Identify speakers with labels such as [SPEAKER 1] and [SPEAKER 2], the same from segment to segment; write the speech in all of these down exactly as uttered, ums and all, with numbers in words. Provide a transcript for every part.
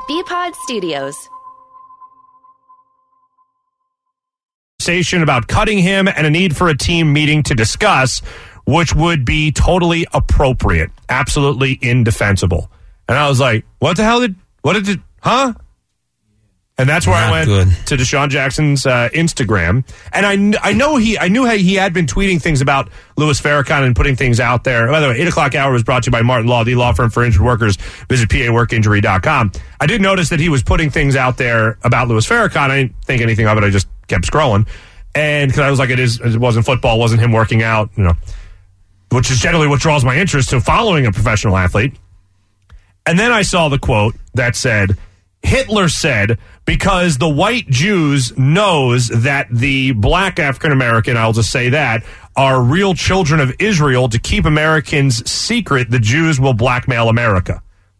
[SPEAKER 1] B-Pod Studios.
[SPEAKER 2] About cutting him and a need for a team meeting to discuss, which would be totally appropriate, absolutely indefensible. And I was like, what the hell did, what did it, huh? And that's where Not I went good. to Deshaun Jackson's uh, Instagram. And I, kn- I know he, I knew he had been tweeting things about Louis Farrakhan and putting things out there. By the way, eight o'clock hour was brought to you by Martin Law, the law firm for injured workers. Visit P A work injury dot com. I did notice that he was putting things out there about Louis Farrakhan. I didn't think anything of it. I just kept scrolling. And because I was like, it is, it wasn't football, it wasn't him working out, you know, which is generally what draws my interest to following a professional athlete. And then I saw the quote that said, Hitler said, because the white Jews knows that the black African American, I'll just say that, are real children of Israel. To keep Americans secret, the Jews will blackmail America.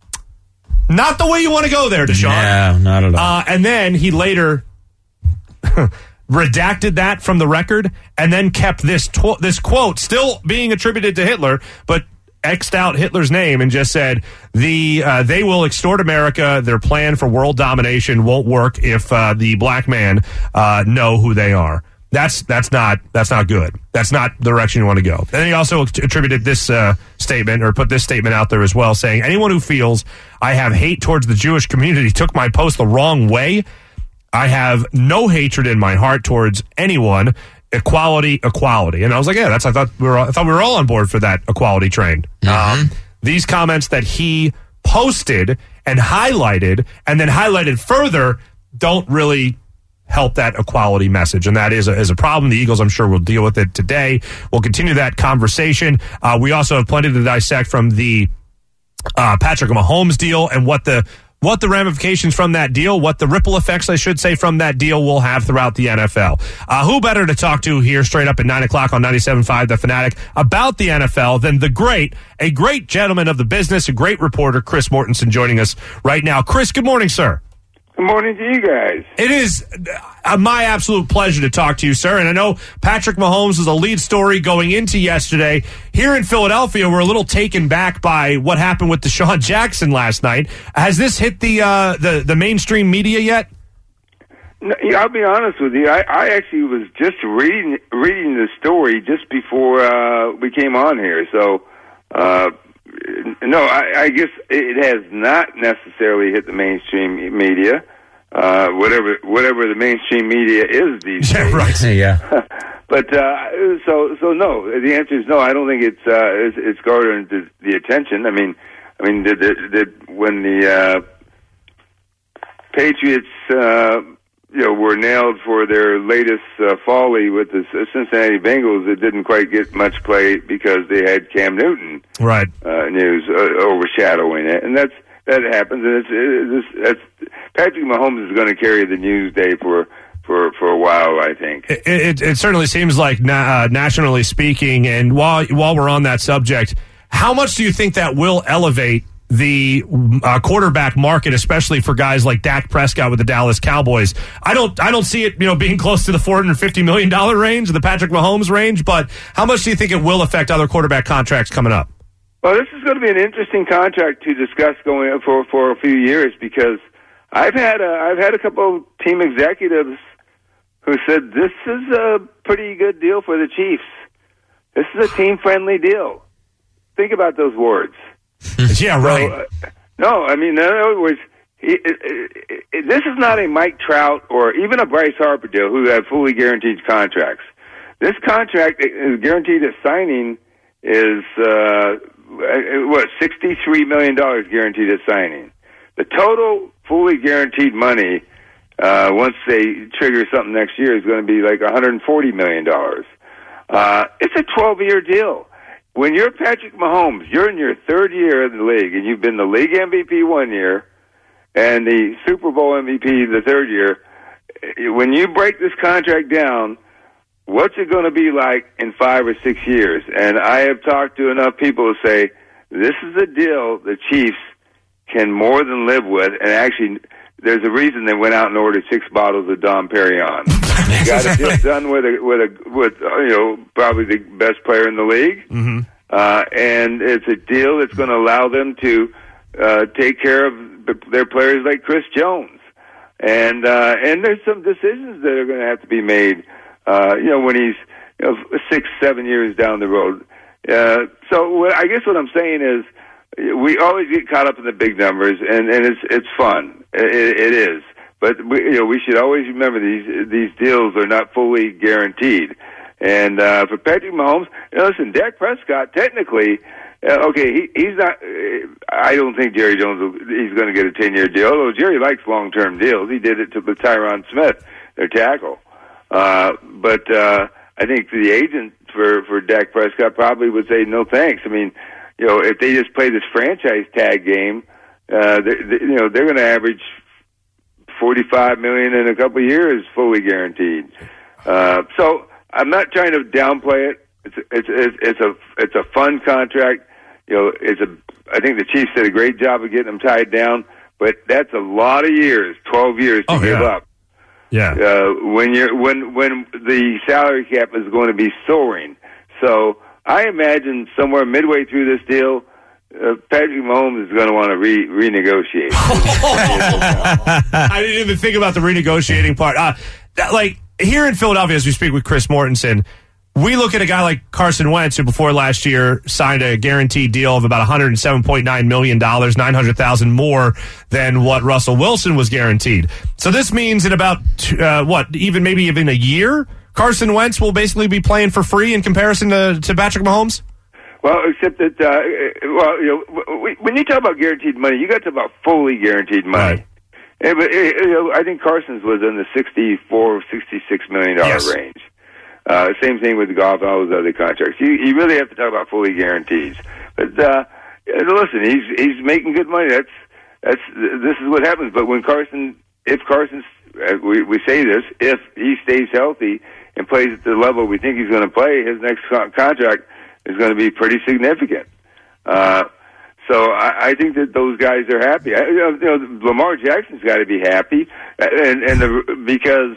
[SPEAKER 2] Not the way you want to go there, Deshaun.
[SPEAKER 3] No, not at all.
[SPEAKER 2] Uh, and then he later redacted that from the record and then kept this tw- this quote still being attributed to Hitler, but X'd out Hitler's name and just said the uh, they will extort America. Their plan for world domination won't work if uh, the black man uh, know who they are. That's that's not that's not good. That's not the direction you want to go. And then he also attributed this uh, statement or put this statement out there as well, saying anyone who feels I have hate towards the Jewish community took my post the wrong way. I have no hatred in my heart towards anyone. Equality, equality. And I was like, yeah, that's, I thought we were, I thought we were all on board for that equality train.
[SPEAKER 3] Mm-hmm.
[SPEAKER 2] Um, these comments that he posted and highlighted and then highlighted further don't really help that equality message. And that is a, is a problem. The Eagles, I'm sure, will deal with it today. We'll continue that conversation. Uh, we also have plenty to dissect from the uh, Patrick Mahomes deal and what the what the ramifications from that deal, what the ripple effects, I should say, from that deal will have throughout the N F L. Uh, who better to talk to here straight up at nine o'clock on ninety-seven point five The Fanatic about the N F L than the great, a great gentleman of the business, a great reporter, Chris Mortensen, joining us right now. Chris, good morning, sir.
[SPEAKER 4] Good morning to you guys.
[SPEAKER 2] It is uh, my absolute pleasure to talk to you, sir. And I know Patrick Mahomes was a lead story going into yesterday. Here in Philadelphia, we're a little taken back by what happened with Deshaun Jackson last night. Has this hit the uh, the, the mainstream media yet?
[SPEAKER 4] No, I'll be honest with you. I, I actually was just reading reading the story just before uh, we came on here. So, uh, no, I, I guess it has not necessarily hit the mainstream media. Uh, whatever whatever the mainstream media is these
[SPEAKER 2] yeah,
[SPEAKER 4] days.
[SPEAKER 2] Right.
[SPEAKER 3] Yeah.
[SPEAKER 4] But uh, so so no. The answer is no. I don't think it's uh, it's, it's garnered the, the attention. I mean, I mean, did, did, did when the uh, Patriots uh, you know were nailed for their latest uh, folly with the Cincinnati Bengals, it didn't quite get much play because they had Cam Newton
[SPEAKER 2] right
[SPEAKER 4] uh, news uh, overshadowing it, and that's. That happens, and it's, it's, it's Patrick Mahomes is going to carry the news day for, for, for a while, I think.
[SPEAKER 2] It, it, it certainly seems like na- uh, nationally speaking, and while while we're on that subject, how much do you think that will elevate the uh, quarterback market, especially for guys like Dak Prescott with the Dallas Cowboys? I don't I don't see it, you know, being close to the four hundred fifty million dollars range, the Patrick Mahomes range, but how much do you think it will affect other quarterback contracts coming up?
[SPEAKER 4] Well, this is going to be an interesting contract to discuss going for for a few years because I've had a, I've had a couple of team executives who said this is a pretty good deal for the Chiefs. This is a team friendly deal. Think about those words.
[SPEAKER 2] Yeah, right.
[SPEAKER 4] So, uh, no, I mean in other words, he, it, it, it, this is not a Mike Trout or even a Bryce Harper deal who have fully guaranteed contracts. This contract is guaranteed at signing is. Uh, what, sixty-three million dollars guaranteed at signing. The total fully guaranteed money, uh, once they trigger something next year, is going to be like one hundred forty million dollars. Uh, it's a twelve-year deal. When you're Patrick Mahomes, you're in your third year in the league, and you've been the league M V P one year and the Super Bowl M V P the third year. When you break this contract down, what's it going to be like in five or six years? And I have talked to enough people to say, this is a deal the Chiefs can more than live with. And actually, there's a reason they went out and ordered six bottles of Dom Perignon. They got a deal done with, a, with, a, with uh, you know, probably the best player in the league.
[SPEAKER 2] Mm-hmm.
[SPEAKER 4] Uh, and it's a deal that's going to allow them to uh, take care of the, their players like Chris Jones. And uh, and there's some decisions that are going to have to be made, uh, you know, when he's you know, six, seven years down the road. Uh, so what, I guess what I'm saying is we always get caught up in the big numbers, and, and it's it's fun. It, it is. But we, you know, we should always remember these these deals are not fully guaranteed. And uh, for Patrick Mahomes, you know, listen, Dak Prescott, technically, uh, okay, he, he's not. Uh, I don't think Jerry Jones will, he's going to get a ten-year deal. Although Jerry likes long-term deals, he did it to with Tyron Smith, their tackle. Uh, but uh, I think the agent for for Dak Prescott probably would say no thanks. I mean, you know, if they just play this franchise tag game, uh, they, they, you know, they're going to average forty-five million dollars in a couple of years, fully guaranteed. Uh, so. I'm not trying to downplay it. It's it's it's, it's a it's a fun contract. You know, it's a. I think the Chiefs did a great job of getting them tied down, but that's a lot of years, twelve years to
[SPEAKER 2] oh,
[SPEAKER 4] give
[SPEAKER 2] yeah.
[SPEAKER 4] up.
[SPEAKER 2] Yeah.
[SPEAKER 4] Uh, when you're when when the salary cap is going to be soaring, so I imagine somewhere midway through this deal, uh, Patrick Mahomes is going to want to re- renegotiate.
[SPEAKER 2] I didn't even think about the renegotiating part. Uh, that, like. Here in Philadelphia, as we speak with Chris Mortensen, we look at a guy like Carson Wentz, who before last year signed a guaranteed deal of about one hundred seven point nine million dollars, nine hundred thousand dollars more than what Russell Wilson was guaranteed. So this means in about, uh, what, even maybe even a year, Carson Wentz will basically be playing for free in comparison to, to Patrick Mahomes?
[SPEAKER 4] Well, except that, uh, well, you know, when you talk about guaranteed money, you got to talk about fully guaranteed money. Right. Yeah, but, you know, I think Carson's was in the sixty-four, sixty-six million dollars yes. range. Uh, same thing with Goff and all those other contracts. You, you really have to talk about fully guarantees. But uh, listen, he's he's making good money. That's that's this is what happens. But when Carson, if Carson, uh, we we say this, if he stays healthy and plays at the level we think he's going to play, his next co- contract is going to be pretty significant. Uh, So I, I think that those guys are happy. I, you know, Lamar Jackson's got to be happy, and and the, because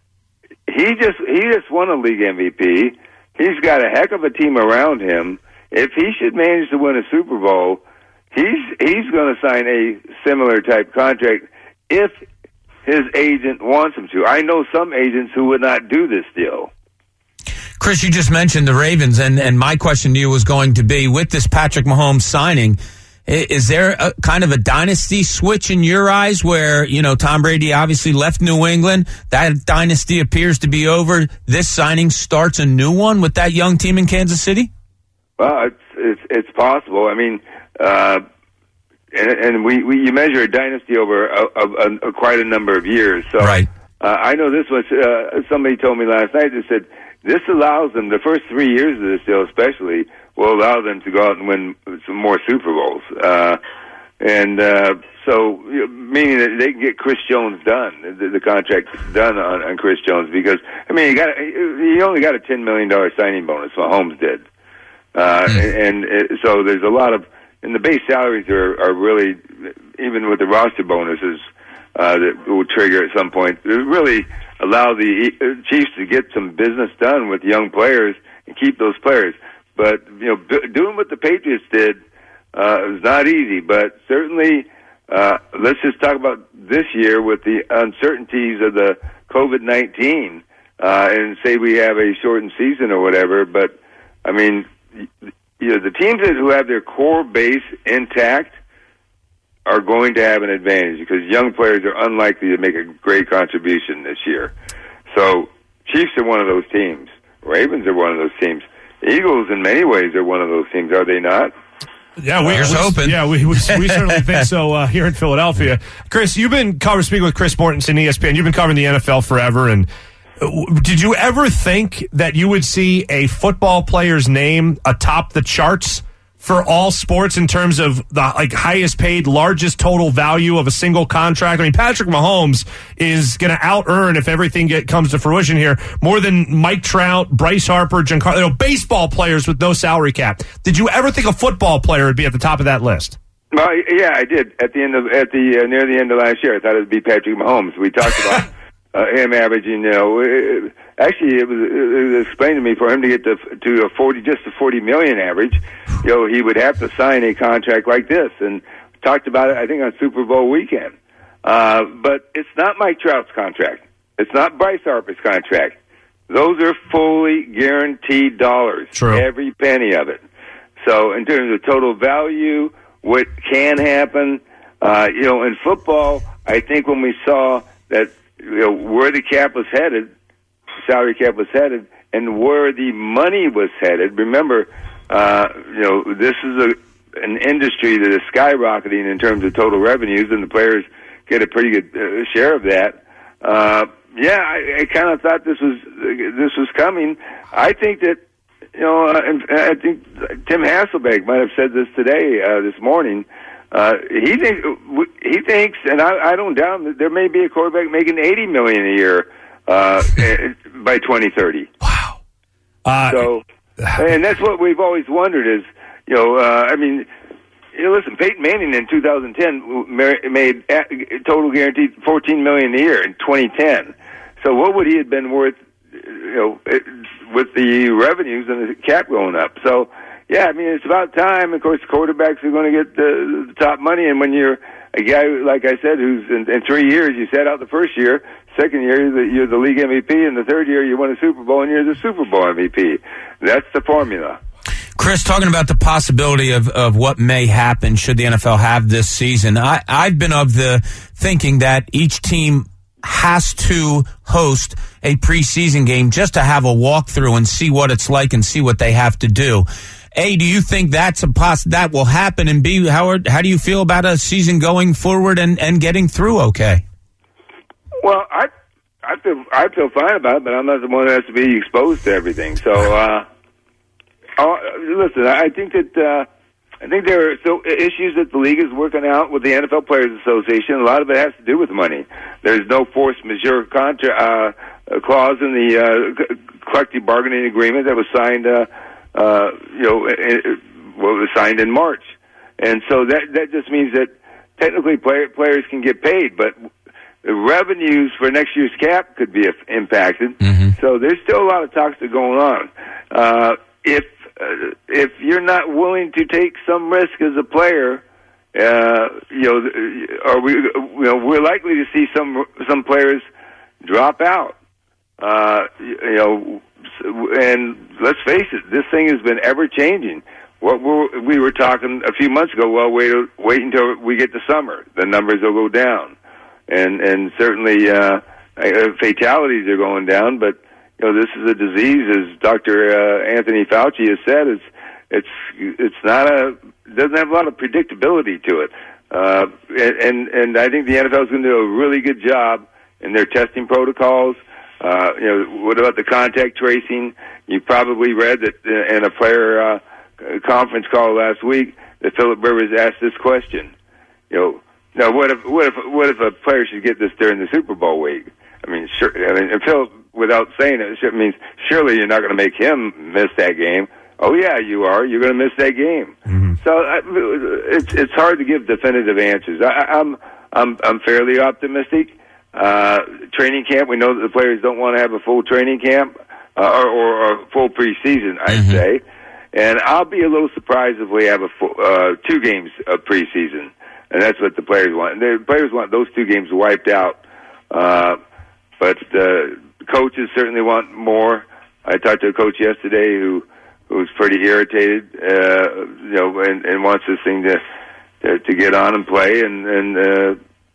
[SPEAKER 4] he just he just won a league M V P. He's got a heck of a team around him. If he should manage to win a Super Bowl, he's he's going to sign a similar type contract if his agent wants him to. I know some agents who would not do this deal.
[SPEAKER 1] Chris, you just mentioned the Ravens, and, and my question to you was going to be, with this Patrick Mahomes signing, is there a kind of a dynasty switch in your eyes where, you know, Tom Brady obviously left New England, that dynasty appears to be over, this signing starts a new one with that young team in Kansas City?
[SPEAKER 4] Well, it's it's, it's possible. I mean, uh, and, and we, we you measure a dynasty over a, a, a, quite a number of years. So
[SPEAKER 1] right.
[SPEAKER 4] uh, I know this was, uh, somebody told me last night that said, this allows them, the first three years of this deal especially, will allow them to go out and win some more Super Bowls. Uh, and uh, so, you know, meaning that they can get Chris Jones done, the, the contract done on, on Chris Jones, because, I mean, he got he only got a ten million dollars signing bonus, Mahomes did. Uh, and, and so there's a lot of, and the base salaries are, are really, even with the roster bonuses uh, that will trigger at some point, it really allow the Chiefs to get some business done with young players and keep those players. But, you know, b- doing what the Patriots did uh, was not easy. But certainly, uh, let's just talk about this year with the uncertainties of the COVID nineteen uh, and say we have a shortened season or whatever. But, I mean, you know, the teams that who have their core base intact are going to have an advantage because young players are unlikely to make a great contribution this year. So Chiefs are one of those teams. Ravens are one of those teams. Eagles, in many ways, are one of those teams, are they not?
[SPEAKER 2] Yeah, we,
[SPEAKER 1] Here's
[SPEAKER 2] we,
[SPEAKER 1] hoping.
[SPEAKER 2] Yeah, we, we, we certainly think so uh, here in Philadelphia. Chris, you've been covering, speaking with Chris Mortensen, E S P N. You've been covering the N F L forever. And did you ever think that you would see a football player's name atop the charts for all sports in terms of the like highest paid, largest total value of a single contract? I mean, Patrick Mahomes is going to out earn, if everything get, comes to fruition here, more than Mike Trout, Bryce Harper, Giancarlo, you know, baseball players with no salary cap. Did you ever think a football player would be at the top of that list?
[SPEAKER 4] Well, yeah, I did. At the end of at the uh, near the end of last year, I thought it would be Patrick Mahomes. We talked about uh, him averaging, you know, it, actually it was, it was explained to me for him to get to to a forty, just a forty million average, you know, he would have to sign a contract like this. And talked about it, I think, on Super Bowl weekend. Uh, but it's not Mike Trout's contract. It's not Bryce Harper's contract. Those are fully guaranteed dollars,
[SPEAKER 2] True.
[SPEAKER 4] Every penny of it. So in terms of total value, what can happen, uh, you know, in football, I think when we saw that, you know, where the cap was headed, salary cap was headed, and where the money was headed, remember, uh, you know, this is a an industry that is skyrocketing in terms of total revenues, and the players get a pretty good uh, share of that. Uh, yeah, I, I kind of thought this was this was coming. I think that, you know, uh, and I think Tim Hasselbeck might have said this today, uh, this morning. Uh, he thinks he thinks, and I, I don't doubt him, that there may be a quarterback making eighty million a year uh, by twenty thirty.
[SPEAKER 2] Wow. Uh,
[SPEAKER 4] so, and that's what we've always wondered is, you know, uh, I mean, you know, listen, Peyton Manning in two thousand ten made total guaranteed fourteen million dollars a year in twenty ten. So what would he have been worth, you know, with the revenues and the cap going up? So, yeah, I mean, it's about time. Of course, quarterbacks are going to get the, the top money, and when you're a guy, like I said, who's in, in three years, you sat out the first year, second year, you're the, you're the league M V P, and the third year, you won a Super Bowl, and you're the Super Bowl M V P. That's the formula.
[SPEAKER 1] Chris, talking about the possibility of, of what may happen should the N F L have this season, I, I've been of the thinking that each team has to host a preseason game just to have a walkthrough and see what it's like and see what they have to do. A, do you think that's a poss- that will happen? And B, Howard, how do you feel about a season going forward and, and getting through okay?
[SPEAKER 4] Well, I I feel I feel fine about it, but I'm not the one that has to be exposed to everything. So, uh, oh, listen, I think that uh, I think there are still issues that the league is working out with the N F L Players Association. A lot of it has to do with money. There's no force majeure contra- uh, clause in the uh, collective bargaining agreement that was signed. Uh, uh, you know, it, it, well, it was signed in March, and so that that just means that technically player, players can get paid, but the revenues for next year's cap could be impacted. Mm-hmm. So there's still a lot of talks that are going on. Uh, if uh, if you're not willing to take some risk as a player, uh, you know, are we? You know, we're likely to see some some players drop out. Uh, you know, and let's face it, this thing has been ever changing. What we're, we were talking a few months ago. Well, wait, wait until we get to summer. The numbers will go down. And and certainly uh, fatalities are going down, but you know this is a disease, as Doctor Uh, Anthony Fauci has said. It's it's it's not a doesn't have a lot of predictability to it, uh, and and I think the N F L is going to do a really good job in their testing protocols. Uh, you know, what about the contact tracing? You probably read that in a player uh, conference call last week that Philip Rivers asked this question. You know. Now, what if what if what if a player should get this during the Super Bowl week? I mean, sure. I mean, and Phil, without saying it, it means surely you're not going to make him miss that game. Oh yeah, you are. You're going to miss that game. Mm-hmm. So I, it's it's hard to give definitive answers. I, I'm I'm I'm fairly optimistic. Uh, training camp. We know that the players don't want to have a full training camp uh, or, or a full preseason. I'd mm-hmm. say, and I'll be a little surprised if we have a full, uh, two games of preseason. And that's what the players want. The players want those two games wiped out. Uh, but uh, coaches certainly want more. I talked to a coach yesterday who who was pretty irritated, uh, you know, and, and wants this thing to, to to get on and play. And and uh,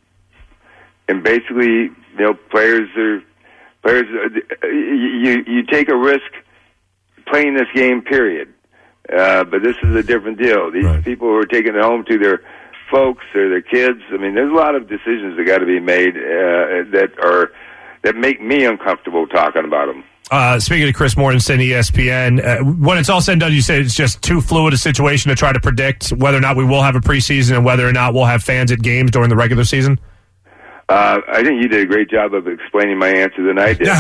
[SPEAKER 4] and basically, you know, players are players. Uh, you you take a risk playing this game. Period. Uh, but this is a different deal. These right. people who are taking it home to their folks or their kids. I mean, there's a lot of decisions that got to be made uh, that are that make me uncomfortable talking about them.
[SPEAKER 2] Uh, speaking to Chris Mortensen, E S P N, uh, when it's all said and done, you say it's just too fluid a situation to try to predict whether or not we will have a preseason and whether or not we'll have fans at games during the regular season?
[SPEAKER 4] Uh, I think you did a great job of explaining my answer than I did.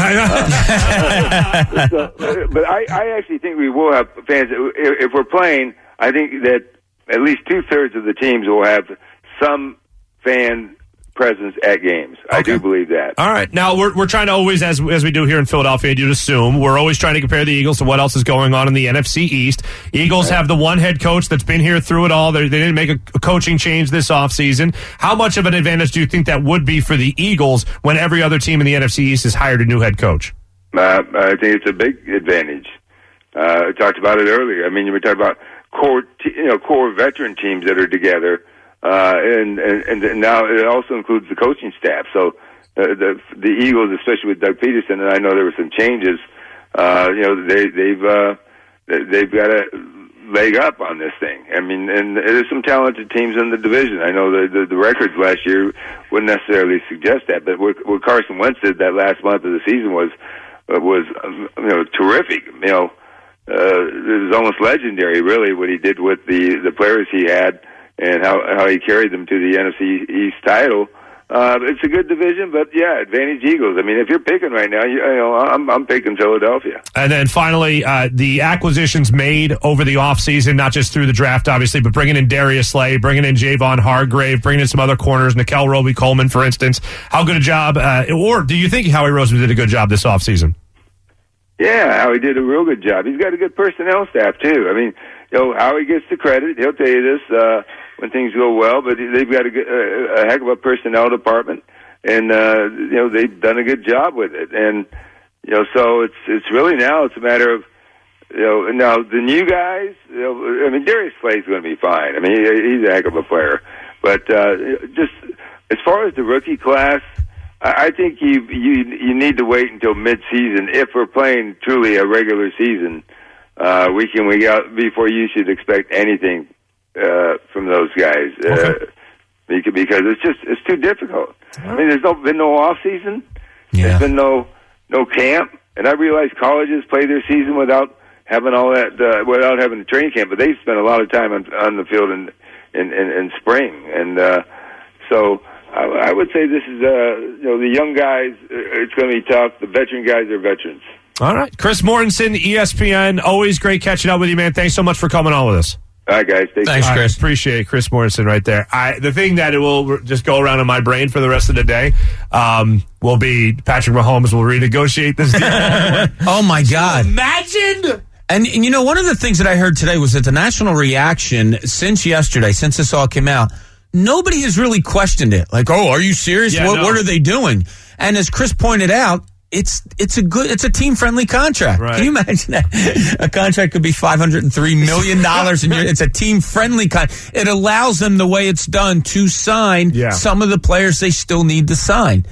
[SPEAKER 4] uh, so, but I, I actually think we will have fans. If, if we're playing, I think that at least two-thirds of the teams will have some fan presence at games. Okay. I do believe that.
[SPEAKER 2] All right. Now, we're we're trying to always, as as we do here in Philadelphia, you'd assume, we're always trying to compare the Eagles to what else is going on in the N F C East. Eagles right. have the one head coach that's been here through it all. They're, they didn't make a, a coaching change this offseason. How much of an advantage do you think that would be for the Eagles when every other team in the N F C East has hired a new head coach?
[SPEAKER 4] Uh, I think it's a big advantage. Uh, I talked about it earlier. I mean, you were talking about core, te- you know, core veteran teams that are together. Uh, and, and, and now it also includes the coaching staff. So uh, the the Eagles, especially with Doug Peterson, and I know there were some changes. Uh, you know, they, they've uh, they've got a leg up on this thing. I mean, and there's some talented teams in the division. I know the the, the records last year wouldn't necessarily suggest that, but what, what Carson Wentz did that last month of the season was uh, was um, you know terrific. You know, uh, it was almost legendary, really, what he did with the the players he had. And how how he carried them to the N F C East title. Uh, it's a good division, but yeah, advantage Eagles. I mean, if you're picking right now, you, you know, I'm I'm picking Philadelphia.
[SPEAKER 2] And then finally, uh, the acquisitions made over the offseason, not just through the draft, obviously, but bringing in Darius Slay, bringing in Javon Hargrave, bringing in some other corners, Nickel Roby-Coleman, for instance. How good a job, uh, or do you think Howie Roseman did a good job this offseason?
[SPEAKER 4] Yeah, Howie did a real good job. He's got a good personnel staff, too. I mean, you know, Howie gets the credit. He'll tell you this uh, when things go well, but they've got a, good, uh, a heck of a personnel department, and uh, you know they've done a good job with it. And you know, so it's it's really now it's a matter of you know now the new guys. You know, I mean, Darius Slay's going to be fine. I mean, he, he's a heck of a player, but uh, just as far as the rookie class, I think you you you need to wait until mid-season if we're playing truly a regular season. Uh, week in, week out, before you should expect anything uh, from those guys, uh,
[SPEAKER 2] okay.
[SPEAKER 4] because it's just it's too difficult. I mean, there's no been no off season,
[SPEAKER 1] yeah.
[SPEAKER 4] There's been no no camp, and I realize colleges play their season without having all that, uh, without having a training camp, but they spend a lot of time on, on the field in in, in, in spring, and uh, so I, I would say this is uh, you know the young guys. It's going to be tough. The veteran guys are veterans.
[SPEAKER 2] All right. Chris Mortensen, E S P N. Always great catching up with you, man. Thanks so much for coming on with us.
[SPEAKER 4] All right, guys. Stay
[SPEAKER 1] Thanks,
[SPEAKER 4] safe.
[SPEAKER 1] Chris.
[SPEAKER 2] I appreciate it. Chris Mortensen right there. I, the thing that it will just go around in my brain for the rest of the day um, will be Patrick Mahomes will renegotiate this deal.
[SPEAKER 1] Oh, my God.
[SPEAKER 2] Imagine.
[SPEAKER 1] And, and, you know, one of the things that I heard today was that the national reaction since yesterday, since this all came out, nobody has really questioned it. Like, oh, are you serious?
[SPEAKER 2] Yeah,
[SPEAKER 1] what,
[SPEAKER 2] no.
[SPEAKER 1] what are they doing? And as Chris pointed out, It's it's a good it's a team friendly contract.
[SPEAKER 2] Right.
[SPEAKER 1] Can you imagine that a contract could be five hundred and three million dollars, and it's a team friendly con. It allows them the way it's done to sign
[SPEAKER 2] yeah.
[SPEAKER 1] some of the players they still need to sign.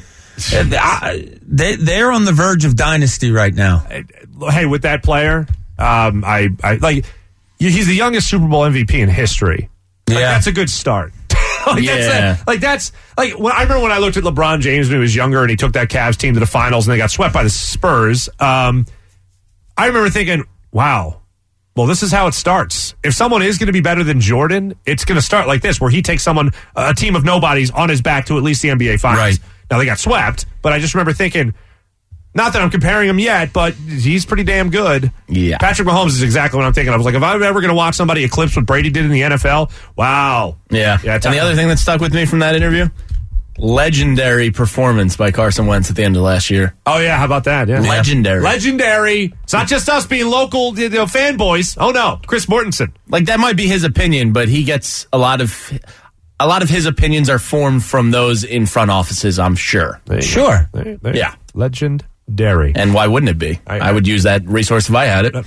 [SPEAKER 1] they they're on the verge of dynasty right now.
[SPEAKER 2] Hey, with that player, um, I I like he's the youngest Super Bowl M V P in history. Like,
[SPEAKER 1] yeah,
[SPEAKER 2] that's a good start. like,
[SPEAKER 1] yeah.
[SPEAKER 2] that's a, like that's like when, I remember when I looked at LeBron James when he was younger and he took that Cavs team to the finals and they got swept by the Spurs. Um, I remember thinking, wow, well, this is how it starts. If someone is going to be better than Jordan, it's going to start like this, where he takes someone, a team of nobodies, on his back to at least the N B A finals.
[SPEAKER 1] Right.
[SPEAKER 2] Now they got swept, but I just remember thinking, not that I'm comparing him yet, but he's pretty damn good.
[SPEAKER 1] Yeah.
[SPEAKER 2] Patrick Mahomes is exactly what I'm thinking. I was like, if I'm ever going to watch somebody eclipse what Brady did in the N F L, wow.
[SPEAKER 3] Yeah.
[SPEAKER 2] yeah
[SPEAKER 3] and the other thing that stuck with me from that interview, legendary performance by Carson Wentz at the end of last year.
[SPEAKER 2] Oh, yeah. How about that? Yeah.
[SPEAKER 3] Legendary.
[SPEAKER 2] Legendary. It's not just us being local you know, fanboys. Oh, no. Chris Mortensen.
[SPEAKER 3] Like, that might be his opinion, but he gets a lot of... A lot of his opinions are formed from those in front offices, I'm sure.
[SPEAKER 1] Sure.
[SPEAKER 2] There, there.
[SPEAKER 3] Yeah.
[SPEAKER 2] Legendary.
[SPEAKER 3] And why wouldn't it be?
[SPEAKER 2] I,
[SPEAKER 3] I, I would use that resource if I had it.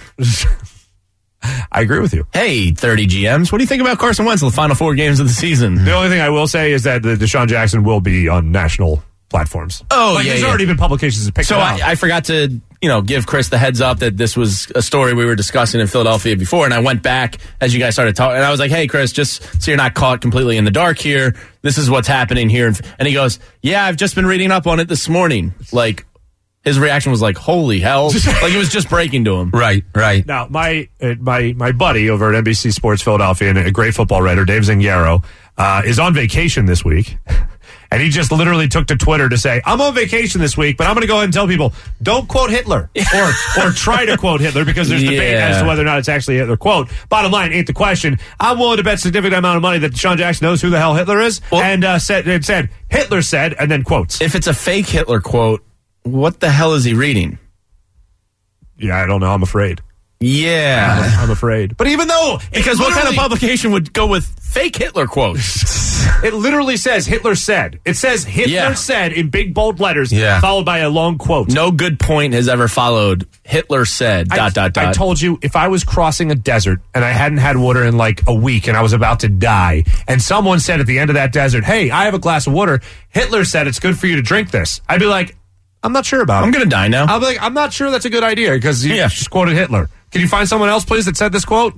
[SPEAKER 2] I agree with you.
[SPEAKER 3] Hey, thirty G Ms, what do you think about Carson Wentz in the final four games of the season?
[SPEAKER 2] The only thing I will say is that the Deshaun Jackson will be on national platforms.
[SPEAKER 3] Oh,
[SPEAKER 2] like,
[SPEAKER 3] yeah,
[SPEAKER 2] There's
[SPEAKER 3] yeah.
[SPEAKER 2] already been publications that picked
[SPEAKER 3] So
[SPEAKER 2] it
[SPEAKER 3] I,
[SPEAKER 2] up.
[SPEAKER 3] I forgot to, you know, give Chris the heads up that this was a story we were discussing in Philadelphia before, and I went back as you guys started talking, and I was like, hey, Chris, just so you're not caught completely in the dark here, this is what's happening here. And he goes, yeah, I've just been reading up on it this morning. Like, his reaction was like, holy hell. Like, it was just breaking to him.
[SPEAKER 1] Right, right.
[SPEAKER 2] Now, my uh, my my buddy over at N B C Sports Philadelphia and a great football writer, Dave Zingaro, uh, is on vacation this week. And he just literally took to Twitter to say, I'm on vacation this week, but I'm going to go ahead and tell people, don't quote Hitler or or try to quote Hitler because there's debate
[SPEAKER 3] Yeah.
[SPEAKER 2] as to whether or not it's actually a Hitler quote. Bottom line ain't the question. I'm willing to bet a significant amount of money that Deshaun Jackson knows who the hell Hitler is.
[SPEAKER 3] Well-
[SPEAKER 2] and uh, said, it said, Hitler said, and then quotes.
[SPEAKER 3] If it's a fake Hitler quote, what the hell is he reading?
[SPEAKER 2] Yeah, I don't know. I'm afraid.
[SPEAKER 3] Yeah.
[SPEAKER 2] I'm afraid. But even though... it
[SPEAKER 3] Because what kind of
[SPEAKER 2] literally-
[SPEAKER 3] publication would go with fake Hitler quotes?
[SPEAKER 2] It literally says Hitler said. It says Hitler
[SPEAKER 3] Yeah.
[SPEAKER 2] said in big bold letters,
[SPEAKER 1] Yeah.
[SPEAKER 2] followed by a long quote.
[SPEAKER 3] No good point has ever followed Hitler said,
[SPEAKER 2] I,
[SPEAKER 3] dot, dot, dot.
[SPEAKER 2] I told you, if I was crossing a desert and I hadn't had water in like a week and I was about to die, and someone said at the end of that desert, hey, I have a glass of water, Hitler said it's good for you to drink this, I'd be like, I'm not sure about
[SPEAKER 3] I'm
[SPEAKER 2] it.
[SPEAKER 3] going to die now.
[SPEAKER 2] I'll be like, I'm not sure that's a good idea because you
[SPEAKER 3] Yeah.
[SPEAKER 2] just quoted Hitler. Can you find someone else, please, that said this quote?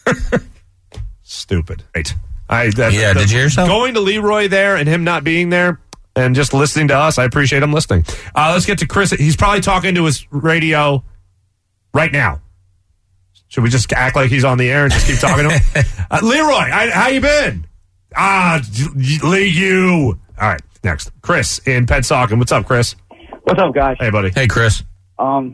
[SPEAKER 2] Stupid. Right. I, that,
[SPEAKER 1] Yeah,
[SPEAKER 2] the-
[SPEAKER 1] did you hear something?
[SPEAKER 2] Going to Leroy there and him not being there and just listening to us, I appreciate him listening. Uh, let's get to Chris. He's probably talking to his radio right now. Should we just act like he's on the air and just keep talking to him? uh, Leroy, I, how you been? Ah, Lee, you. All right, next. Chris in Pensacola. What's up, Chris?
[SPEAKER 5] What's up, guys?
[SPEAKER 2] Hey, buddy.
[SPEAKER 1] Hey, Chris.
[SPEAKER 5] Um,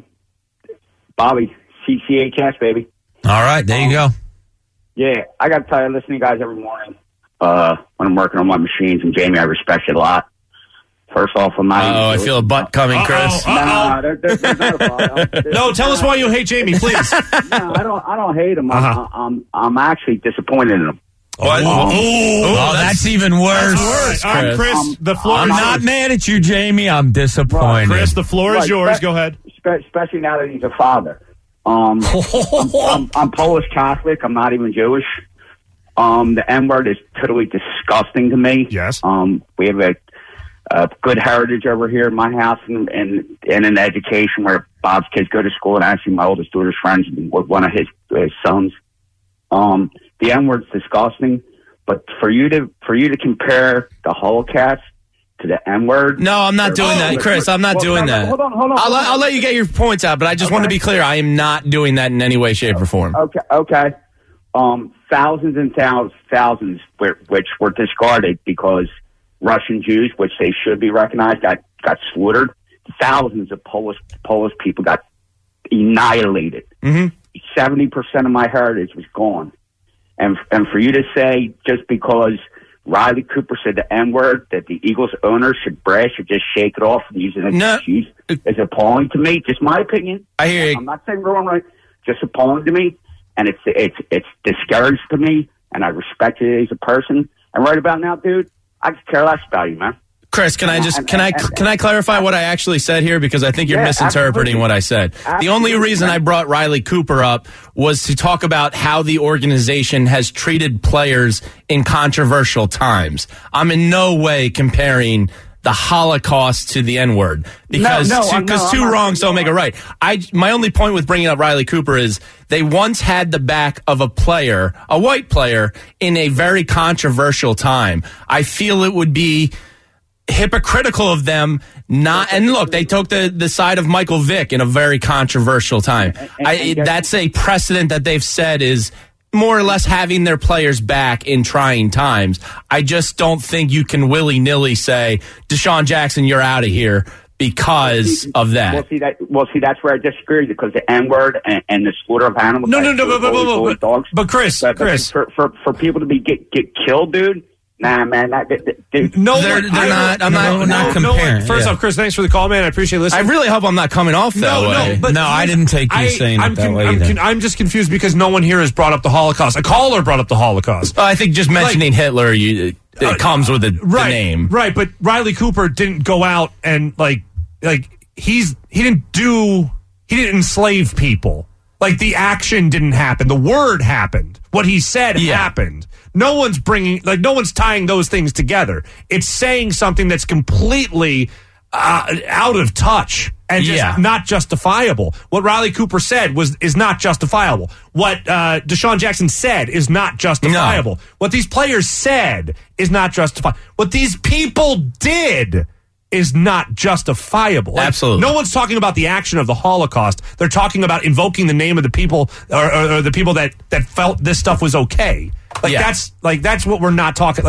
[SPEAKER 5] Bobby, C C H S, baby.
[SPEAKER 1] All right, there you go.
[SPEAKER 5] Yeah, I got to tell you, I listen to you guys every morning uh, when I'm working on my machines. And Jamie, I respect you a lot. First off, I'm not.
[SPEAKER 3] Oh, I feel a butt coming, Chris.
[SPEAKER 2] Uh-oh.
[SPEAKER 5] No, no, there, there, there's not a problem.
[SPEAKER 2] No, tell us why you hate Jamie, please.
[SPEAKER 5] No, I don't. I don't hate him.
[SPEAKER 2] Uh-huh.
[SPEAKER 5] I'm, I'm, I'm actually disappointed in him.
[SPEAKER 1] What?
[SPEAKER 2] Oh,
[SPEAKER 1] Oh, that's, even worse.
[SPEAKER 2] worse. All right, Chris,
[SPEAKER 5] Um,
[SPEAKER 2] the floor
[SPEAKER 1] I'm
[SPEAKER 2] is
[SPEAKER 1] not
[SPEAKER 2] yours.
[SPEAKER 1] mad at you, Jamie. I'm disappointed.
[SPEAKER 2] Chris, the floor is
[SPEAKER 5] Right,
[SPEAKER 2] yours.
[SPEAKER 5] spe-
[SPEAKER 2] Go ahead.
[SPEAKER 5] spe- especially now that he's a father. Um, I'm, I'm, I'm Polish Catholic. I'm not even Jewish. Um, the N word is totally disgusting to me.
[SPEAKER 2] Yes.
[SPEAKER 5] Um, we have a, a good heritage over here in my house and, and, and an education where Bob's kids go to school, and actually my oldest daughter's friends with one of his, his sons. Um, the N word's disgusting, but for you to for you to compare the Holocaust to the N word.
[SPEAKER 3] No, I'm not doing
[SPEAKER 5] Oh,
[SPEAKER 3] that,
[SPEAKER 5] but-
[SPEAKER 3] Chris. I'm not
[SPEAKER 5] well,
[SPEAKER 3] doing
[SPEAKER 5] no, no,
[SPEAKER 3] that.
[SPEAKER 5] hold on, hold on,
[SPEAKER 3] I'll,
[SPEAKER 5] hold
[SPEAKER 3] let-
[SPEAKER 5] on.
[SPEAKER 3] I'll let you get your points out, but I just want to
[SPEAKER 5] Okay.
[SPEAKER 3] be clear. I am not doing that in any way, shape, or form.
[SPEAKER 5] Okay, okay. Um, thousands and thousands, thousands, were, which were discarded because Russian Jews, which they should be recognized, got got slaughtered. Thousands of Polish Polish people got annihilated. Seventy mm-hmm. percent of my heritage was gone, and and for you to say just because Riley Cooper said the N word that the Eagles owner should brash should just shake it off and use it as
[SPEAKER 3] No.
[SPEAKER 5] an excuse is appalling to me. Just my opinion.
[SPEAKER 3] I hear you.
[SPEAKER 5] I'm not saying wrong, right? Just appalling to me, and it's it's it's discouraged to me, and I respect you as a person. And right about now, dude, I could care less about you, man.
[SPEAKER 3] Chris, can I just
[SPEAKER 5] And-
[SPEAKER 3] can I
[SPEAKER 5] and- and-
[SPEAKER 3] can I clarify what I actually said here, because I think you're
[SPEAKER 5] Yeah,
[SPEAKER 3] misinterpreting
[SPEAKER 5] absolutely.
[SPEAKER 3] what I said. The only
[SPEAKER 5] Absolutely.
[SPEAKER 3] reason I brought Riley Cooper up was to talk about how the organization has treated players in controversial times. I'm in no way comparing the Holocaust to the N-word, because
[SPEAKER 5] No, no,
[SPEAKER 3] two,
[SPEAKER 5] I'm- no,
[SPEAKER 3] 'cause two
[SPEAKER 5] I'm not-
[SPEAKER 3] wrongs don't make a right. I my only point with bringing up Riley Cooper is they once had the back of a player, a white player, in a very controversial time. I feel it would be hypocritical of them not, and look, they took the, the side of Michael Vick in a very controversial time.
[SPEAKER 5] and-
[SPEAKER 3] I,
[SPEAKER 5] and-
[SPEAKER 3] that's a precedent that they've said is more or less having their players back in trying times. I just don't think you can willy-nilly say, Deshaun Jackson, you're out of here because of that.
[SPEAKER 5] Well, see that. Well, see that's where I disagree, because the N word and, and the slaughter of animals.
[SPEAKER 2] No, no,
[SPEAKER 5] like
[SPEAKER 2] no, but, but,
[SPEAKER 5] bully-
[SPEAKER 2] but,
[SPEAKER 5] bully
[SPEAKER 2] but,
[SPEAKER 5] dogs.
[SPEAKER 2] but Chris,
[SPEAKER 5] But- but
[SPEAKER 2] Chris.
[SPEAKER 5] for, for for people to be get get killed, dude. Nah, man, that, that, that dude.
[SPEAKER 2] No,
[SPEAKER 3] They're-
[SPEAKER 2] one-
[SPEAKER 3] they're
[SPEAKER 2] I-
[SPEAKER 3] not- I'm
[SPEAKER 2] no,
[SPEAKER 3] not-
[SPEAKER 2] no,
[SPEAKER 3] I'm not
[SPEAKER 2] no one-
[SPEAKER 1] comparing,
[SPEAKER 2] First
[SPEAKER 1] yeah.
[SPEAKER 2] off, Chris, thanks for the call, man. I appreciate
[SPEAKER 3] I
[SPEAKER 2] listening.
[SPEAKER 3] really hope I'm not coming off that
[SPEAKER 2] no,
[SPEAKER 3] way.
[SPEAKER 2] no, but
[SPEAKER 1] No, I didn't take you saying it
[SPEAKER 2] I'm
[SPEAKER 1] that way
[SPEAKER 2] I'm,
[SPEAKER 1] either.
[SPEAKER 2] I'm just confused because no one here has brought up the Holocaust. A caller brought up the Holocaust.
[SPEAKER 3] Well, I think just mentioning Hitler, you, it
[SPEAKER 2] Uh,
[SPEAKER 3] comes with the, the
[SPEAKER 2] right,
[SPEAKER 3] name.
[SPEAKER 2] right? But Riley Cooper didn't go out and like, like he's he didn't do he didn't enslave people. Like the action didn't happen. The word happened. What he said
[SPEAKER 3] Yeah.
[SPEAKER 2] happened. No one's bringing like no one's tying those things together. It's saying something that's completely uh, out of touch and just
[SPEAKER 3] Yeah.
[SPEAKER 2] not justifiable. What Riley Cooper said was is not justifiable. What uh, Deshaun Jackson said is not justifiable. What these players said is not justifiable. What these people did is not justifiable. Like,
[SPEAKER 3] Absolutely.
[SPEAKER 2] no one's talking about the action of the Holocaust. They're talking about invoking the name of the people or, or, or the people that, that felt this stuff was okay. Like
[SPEAKER 3] Yeah.
[SPEAKER 2] that's like that's what we're not talking. Like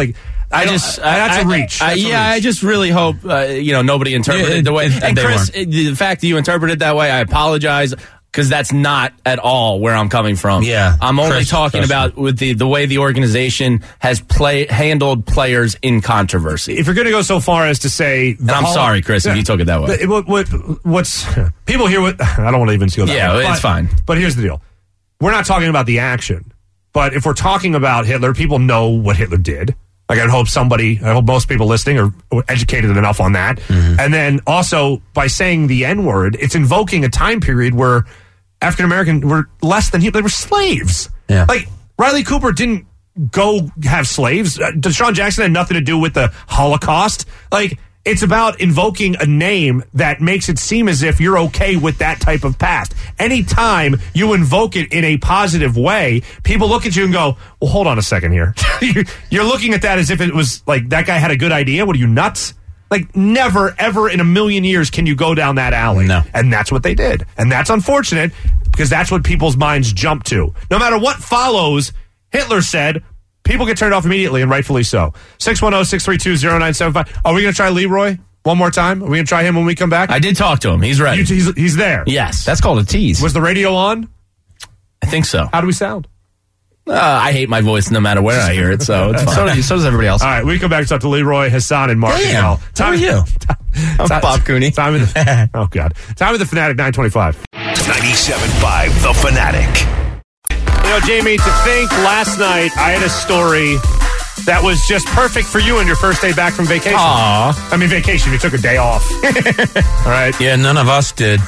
[SPEAKER 3] I just I,
[SPEAKER 2] that's
[SPEAKER 3] I,
[SPEAKER 2] a reach.
[SPEAKER 3] I,
[SPEAKER 2] That's a
[SPEAKER 3] yeah, I
[SPEAKER 2] reach.
[SPEAKER 3] just really hope uh, you know nobody interpreted
[SPEAKER 1] Yeah, it-
[SPEAKER 3] the way.
[SPEAKER 1] it-
[SPEAKER 3] And
[SPEAKER 1] they
[SPEAKER 3] Chris,
[SPEAKER 1] weren't.
[SPEAKER 3] the fact that you interpreted it that way, I apologize. Because that's not at all where I'm coming from.
[SPEAKER 1] Yeah,
[SPEAKER 3] I'm only
[SPEAKER 1] Chris,
[SPEAKER 3] talking
[SPEAKER 1] trust
[SPEAKER 3] about with the, the way the organization has play, handled players in controversy.
[SPEAKER 2] If you're going to go so far as to say,
[SPEAKER 3] And I'm sorry, Chris, if you took it that way.
[SPEAKER 2] What, what, what's people hear? What I don't want to even go that
[SPEAKER 3] Yeah,
[SPEAKER 2] way,
[SPEAKER 3] it's
[SPEAKER 2] but-
[SPEAKER 3] fine.
[SPEAKER 2] But here's the deal: we're not talking about the action, but if we're talking about Hitler, people know what Hitler did. Like, I'd hope somebody, I hope most people listening are educated enough on that. Mm-hmm. And then also, by saying the N-word, it's invoking a time period where African American were less than, they were slaves.
[SPEAKER 1] Yeah.
[SPEAKER 2] Like, Riley Cooper didn't go have slaves. Uh, Deshaun Jackson had nothing to do with the Holocaust. Like, it's about invoking a name that makes it seem as if you're okay with that type of past. Anytime you invoke it in a positive way, people look at you and go, well, hold on a second here. You're looking at that as if it was like that guy had a good idea. What are you, nuts? Like, never, ever in a million years can you go down that alley.
[SPEAKER 1] No.
[SPEAKER 2] And that's what they did. And that's unfortunate because that's what people's minds jump to. No matter what follows, Hitler said, people get turned off immediately, and rightfully so. six one zero, six three two, zero nine seven five. Are we going to try Leroy one more time? Are we going to try him when we come back?
[SPEAKER 3] I did talk to him. He's ready.
[SPEAKER 2] You, he's, he's there.
[SPEAKER 3] Yes.
[SPEAKER 1] That's called a tease.
[SPEAKER 2] Was the radio on?
[SPEAKER 3] I think so.
[SPEAKER 2] How do we sound?
[SPEAKER 3] Uh, I hate my voice no matter where I hear it, so it's fine.
[SPEAKER 1] so, do, so does everybody else.
[SPEAKER 2] All right, we come back to talk to Leroy, Hassan, and Mark.
[SPEAKER 1] Damn.
[SPEAKER 2] How
[SPEAKER 1] How are you?
[SPEAKER 3] I'm Bob Cooney.
[SPEAKER 2] Time of the, oh, God. Time of the Fanatic nine twenty-five.
[SPEAKER 6] ninety-seven point five The Fanatic.
[SPEAKER 2] You know, Jamie, to think last night I had a story that was just perfect for you on your first day back from vacation.
[SPEAKER 1] Aw.
[SPEAKER 2] I mean, vacation. You took a day off. All right.
[SPEAKER 1] Yeah, none of us did.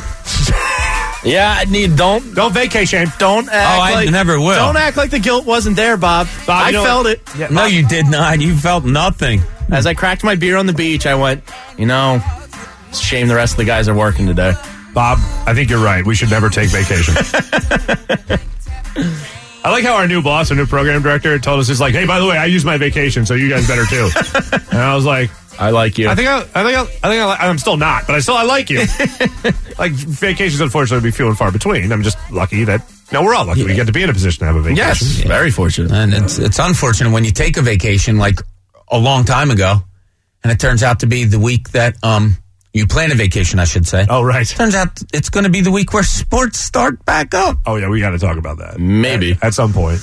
[SPEAKER 3] Yeah, I need don't
[SPEAKER 2] Don't vacation.
[SPEAKER 3] don't act
[SPEAKER 1] Oh, I
[SPEAKER 3] like
[SPEAKER 1] never will.
[SPEAKER 3] Don't act like the guelt wasn't there, Bob.
[SPEAKER 2] Bob,
[SPEAKER 3] I
[SPEAKER 2] you know
[SPEAKER 3] felt
[SPEAKER 2] what?
[SPEAKER 3] it.
[SPEAKER 2] Yeah,
[SPEAKER 1] No,
[SPEAKER 2] Bob-
[SPEAKER 1] you did not. You felt nothing.
[SPEAKER 3] As I cracked my beer on the beach, I went, you know, it's a shame the rest of the guys are working today.
[SPEAKER 2] Bob, I think you're right. We should never take vacation. I like how our new boss, our new program director, told us, it's like, hey, by the way, I use my vacation, so you guys better too. And I was like,
[SPEAKER 3] I like you.
[SPEAKER 2] I think I, I think I, I think I, I'm still not, but I still I like you. Like, vacations, unfortunately, be few and far between. I'm just lucky that no, we're all lucky we get to be in a position to have a vacation.
[SPEAKER 3] yes, very fortunate.
[SPEAKER 1] And it's it's unfortunate when you take a vacation like a long time ago, and it turns out to be the week that um you plan a vacation, I should say.
[SPEAKER 2] Oh, right.
[SPEAKER 1] Turns out it's going to be the week where sports start back up.
[SPEAKER 2] Oh, yeah, we got to talk about that.
[SPEAKER 3] Maybe.
[SPEAKER 2] At, at some point.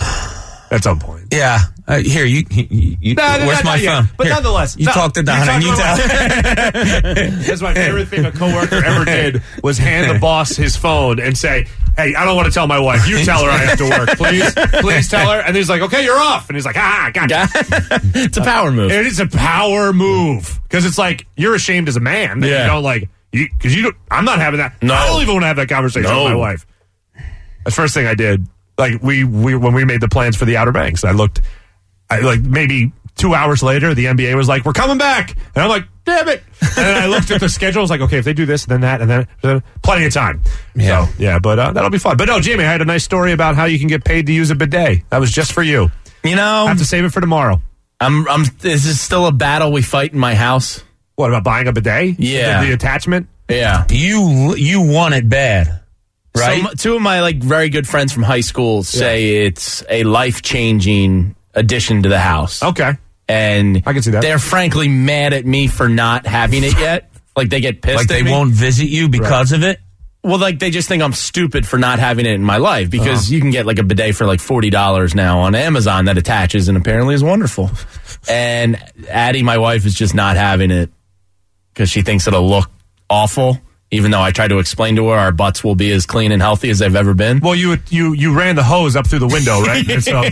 [SPEAKER 2] At some point.
[SPEAKER 1] Yeah. Uh, here, you. you, you
[SPEAKER 2] No, no,
[SPEAKER 1] where's
[SPEAKER 2] no,
[SPEAKER 1] my
[SPEAKER 2] not yet.
[SPEAKER 1] phone?
[SPEAKER 2] But
[SPEAKER 1] Here,
[SPEAKER 2] nonetheless,
[SPEAKER 1] you
[SPEAKER 2] no,
[SPEAKER 1] talk to
[SPEAKER 2] you
[SPEAKER 1] Don
[SPEAKER 2] talk
[SPEAKER 1] and you
[SPEAKER 2] about-
[SPEAKER 1] tell.
[SPEAKER 2] That's my favorite thing a coworker ever did was hand the boss his phone and say, hey, I don't want to tell my wife. You tell her I have to work. Please, please tell her. And he's like, okay, you're off. And he's like, ah, gotcha.
[SPEAKER 3] It's a power move.
[SPEAKER 2] It is a power move because it's like you're ashamed as a man that
[SPEAKER 3] Yeah.
[SPEAKER 2] you don't like you because you don't. I'm not having that.
[SPEAKER 3] No.
[SPEAKER 2] I don't even want to have that conversation
[SPEAKER 3] No.
[SPEAKER 2] with my wife. That's the first thing I did. Like we we when we made the plans for the Outer Banks, I looked. I like maybe two hours later, the N B A was like, "We're coming back," and I'm like, "Damn it!" And then I looked at the schedule. I was like, "Okay, if they do this, then that, and then uh, plenty of time."
[SPEAKER 1] Yeah.
[SPEAKER 2] So, yeah, but uh, that'll be fun. But no, Jamie, I had a nice story about how you can get paid to use a bidet. That was just for you.
[SPEAKER 3] You know,
[SPEAKER 2] I have to save it for tomorrow.
[SPEAKER 3] I'm. I'm. This is still a battle we fight in my house.
[SPEAKER 2] What about buying a bidet?
[SPEAKER 3] Yeah.
[SPEAKER 2] the, the attachment.
[SPEAKER 3] Yeah.
[SPEAKER 1] You you want it bad, right?
[SPEAKER 3] So, m- two of my like very good friends from high school say it's a life changing addition to the house.
[SPEAKER 2] Okay.
[SPEAKER 3] And
[SPEAKER 2] I can see that.
[SPEAKER 3] They're frankly mad at me for not having it yet. Like they get pissed
[SPEAKER 1] like
[SPEAKER 3] at
[SPEAKER 1] they
[SPEAKER 3] me.
[SPEAKER 1] won't visit you because of it.
[SPEAKER 3] Well, like they just think I'm stupid for not having it in my life because
[SPEAKER 2] Uh-huh.
[SPEAKER 3] you can get like a bidet for like forty dollars now on Amazon that attaches and apparently is wonderful. And Addie, my wife, is just not having it because she thinks it'll look awful. Even though I try to explain to her our butts will be as clean and healthy as they've ever been.
[SPEAKER 2] Well, you you you ran the hose up through the window, right? And so,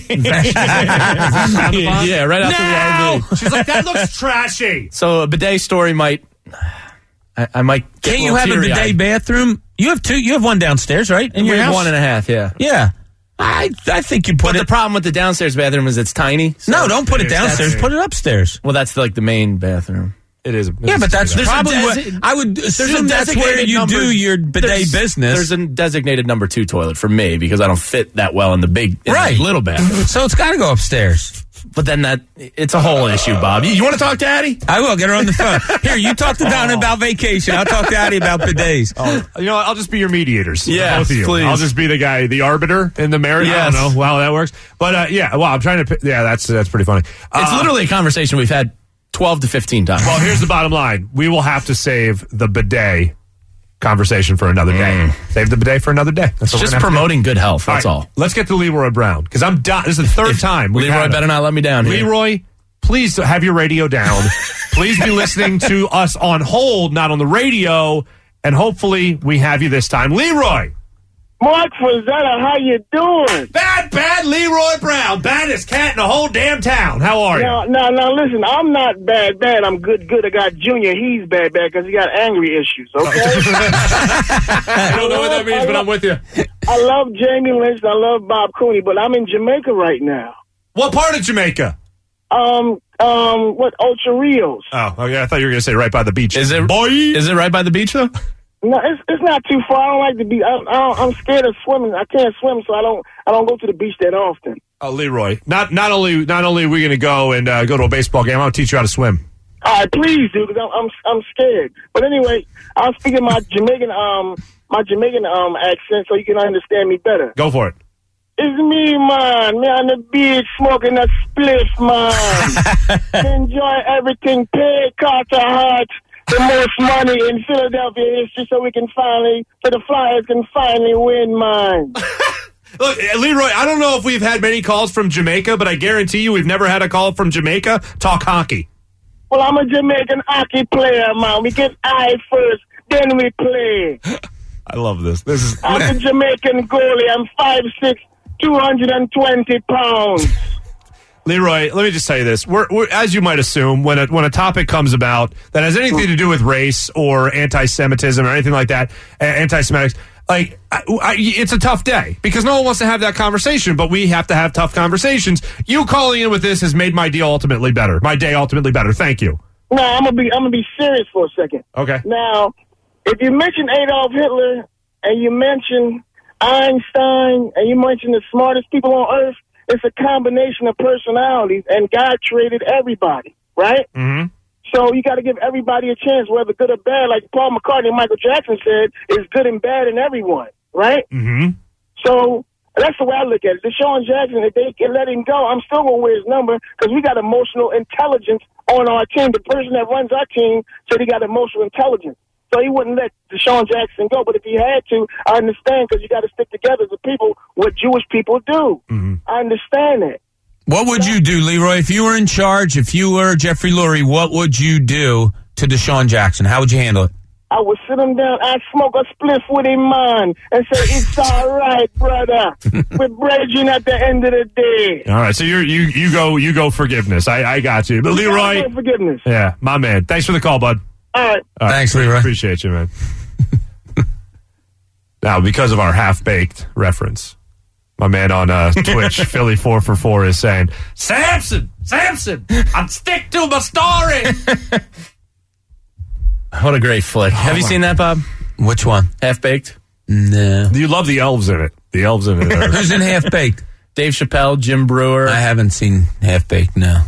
[SPEAKER 3] Yeah, right after the R V.
[SPEAKER 2] She's like, that looks trashy.
[SPEAKER 3] So a bidet story might, I, I might. Get
[SPEAKER 1] Can't
[SPEAKER 3] a
[SPEAKER 1] you have a
[SPEAKER 3] little
[SPEAKER 1] bidet
[SPEAKER 3] teary-eyed.
[SPEAKER 1] bathroom? You have two. You have one downstairs, right? In
[SPEAKER 3] We
[SPEAKER 1] your
[SPEAKER 3] have
[SPEAKER 1] house?
[SPEAKER 3] one and a half, yeah.
[SPEAKER 1] Yeah, I I think you put
[SPEAKER 3] But
[SPEAKER 1] it.
[SPEAKER 3] the problem with the downstairs bathroom is it's tiny. so-
[SPEAKER 1] no, don't put it
[SPEAKER 2] It is.
[SPEAKER 1] downstairs.
[SPEAKER 2] That's-
[SPEAKER 1] Put it upstairs.
[SPEAKER 3] Well, that's like the main bathroom.
[SPEAKER 2] It is.
[SPEAKER 1] Yeah, but that's
[SPEAKER 3] There's a
[SPEAKER 1] probably what
[SPEAKER 3] desi-
[SPEAKER 1] I would assume. That's where
[SPEAKER 3] designated
[SPEAKER 1] you
[SPEAKER 3] number-
[SPEAKER 1] do your bidet
[SPEAKER 3] there's-
[SPEAKER 1] business.
[SPEAKER 3] There's a designated number two toilet for me because I don't fit that well in the big, in the
[SPEAKER 1] Right.
[SPEAKER 3] little bathroom.
[SPEAKER 1] So it's got to go upstairs.
[SPEAKER 3] But then that it's a whole issue, Bob. You, you want to talk to Addie?
[SPEAKER 1] I will. Get her on the phone. Here, you talk to Don about vacation. I'll talk to Addie about bidets.
[SPEAKER 2] Oh, you know, I'll just be your mediators.
[SPEAKER 3] Yes,
[SPEAKER 2] both of you.
[SPEAKER 3] please.
[SPEAKER 2] I'll just be the guy, the arbiter in the marriage.
[SPEAKER 3] Yes.
[SPEAKER 2] I don't know how that works. But, uh, yeah, well, I'm trying to, yeah, that's that's pretty funny. Uh,
[SPEAKER 3] It's literally a conversation we've had twelve to fifteen times.
[SPEAKER 2] Well, here's the bottom line. We will have to save the bidet conversation for another day.
[SPEAKER 3] Mm.
[SPEAKER 2] Save the bidet for another day. That's
[SPEAKER 3] It's
[SPEAKER 2] what we're
[SPEAKER 3] just
[SPEAKER 2] gonna have to do.
[SPEAKER 3] promoting good health. That's all.
[SPEAKER 2] Right, let's get to Leroy Brown, because I'm done. This is the third time. we've
[SPEAKER 3] Leroy
[SPEAKER 2] had
[SPEAKER 3] better
[SPEAKER 2] it.
[SPEAKER 3] not let me down here.
[SPEAKER 2] Leroy, please have your radio down. Please be listening to us on hold, not on the radio, and hopefully we have you this time. Leroy!
[SPEAKER 7] Mark Frazetta, how you doing?
[SPEAKER 2] Bad, bad Leroy Brown. Baddest cat in the whole damn town. How are you?
[SPEAKER 7] Now, now, now, listen, I'm not bad, bad. I'm good, good. I got Junior. He's bad, bad because he got angry issues, okay?
[SPEAKER 2] I don't know what that means, but I'm with you.
[SPEAKER 7] I love Jamie Lynch and I love Bob Cooney, but I'm in Jamaica right now.
[SPEAKER 2] What part of Jamaica?
[SPEAKER 7] Um, um, what, Ocho Rios.
[SPEAKER 2] Oh, oh yeah, I thought you were going to say right by the beach.
[SPEAKER 3] Is it
[SPEAKER 2] Boy?
[SPEAKER 3] Is it right by the beach though?
[SPEAKER 7] No, it's it's not too far. I don't like to be. I, I don't, I'm scared of swimming. I can't swim, so I don't. I don't go to the beach that often.
[SPEAKER 2] Oh, Leroy. Not not only not only are we going to go and uh, go to a baseball game, I'm going to teach you how to swim.
[SPEAKER 7] All right, please do, because I'm, I'm I'm scared. But anyway, I'll speak in my Jamaican um my Jamaican um accent so you can understand me better.
[SPEAKER 2] Go for it.
[SPEAKER 7] It's me, man. Me on the beach smoking a spliff, man. Enjoy everything. Pay Carter Hart the most money in Philadelphia history, so we can finally, so the Flyers can finally win, man.
[SPEAKER 2] Look, Leroy, I don't know if we've had many calls from Jamaica, but I guarantee you we've never had a call from Jamaica talk hockey.
[SPEAKER 7] Well, I'm a Jamaican hockey player, man. We get eye first, then we play.
[SPEAKER 2] I love this. This is.
[SPEAKER 7] I'm a Jamaican goalie. I'm five six, two hundred twenty pounds.
[SPEAKER 2] Leroy, let me just tell you this. We're, we're as you might assume, when a, when a topic comes about that has anything to do with race or anti-Semitism or anything like that, uh, anti-Semitics, like, I, I, it's a tough day because no one wants to have that conversation, but we have to have tough conversations. You calling in with this has made my deal ultimately better, my day ultimately better. Thank you.
[SPEAKER 7] No, I'm gonna be I'm gonna be serious for a second.
[SPEAKER 2] Okay.
[SPEAKER 7] Now, if you mention Adolf Hitler and you mention Einstein and you mention the smartest people on earth, it's a combination of personalities, and God created everybody, right?
[SPEAKER 2] Mm-hmm.
[SPEAKER 7] So you got to give everybody a chance, whether good or bad. Like Paul McCartney and Michael Jackson said, is good and bad in everyone, right?
[SPEAKER 2] Mm-hmm.
[SPEAKER 7] So that's the way I look at it. Deshaun Jackson, if they can let him go, I'm still going to wear his number because we got emotional intelligence on our team. The person that runs our team said he got emotional intelligence. So he wouldn't let Deshaun Jackson go. But if he had to, I understand because you got to stick together as a people, what Jewish people do.
[SPEAKER 2] Mm-hmm.
[SPEAKER 7] I understand that.
[SPEAKER 1] What would you do, Leroy, if you were in charge, if you were Jeffrey Lurie, what would you do to Deshaun Jackson? How would you handle it?
[SPEAKER 7] I would sit him down, I'd smoke a spliff with him, man, and say, it's all right, brother. We're bridging at the end of the day.
[SPEAKER 2] All right, so you're, you you go you go forgiveness. I, I got you. But Leroy,
[SPEAKER 7] No forgiveness.
[SPEAKER 2] yeah, my man. Thanks for the call, bud.
[SPEAKER 7] All right.
[SPEAKER 2] All right.
[SPEAKER 1] Thanks, Leroy.
[SPEAKER 2] Appreciate you, man. Now, because of our half-baked reference, my man on uh, Twitch, Philly four for four, is saying, Samson, Samson, I'd stick to my story.
[SPEAKER 3] What a great flick. Have you seen that, Bob?
[SPEAKER 1] Which one?
[SPEAKER 3] Half Baked?
[SPEAKER 1] No.
[SPEAKER 2] You love the elves in it. The elves in it. Are,
[SPEAKER 1] Who's in Half Baked?
[SPEAKER 3] Dave Chappelle, Jim Brewer.
[SPEAKER 1] I haven't seen Half Baked, no.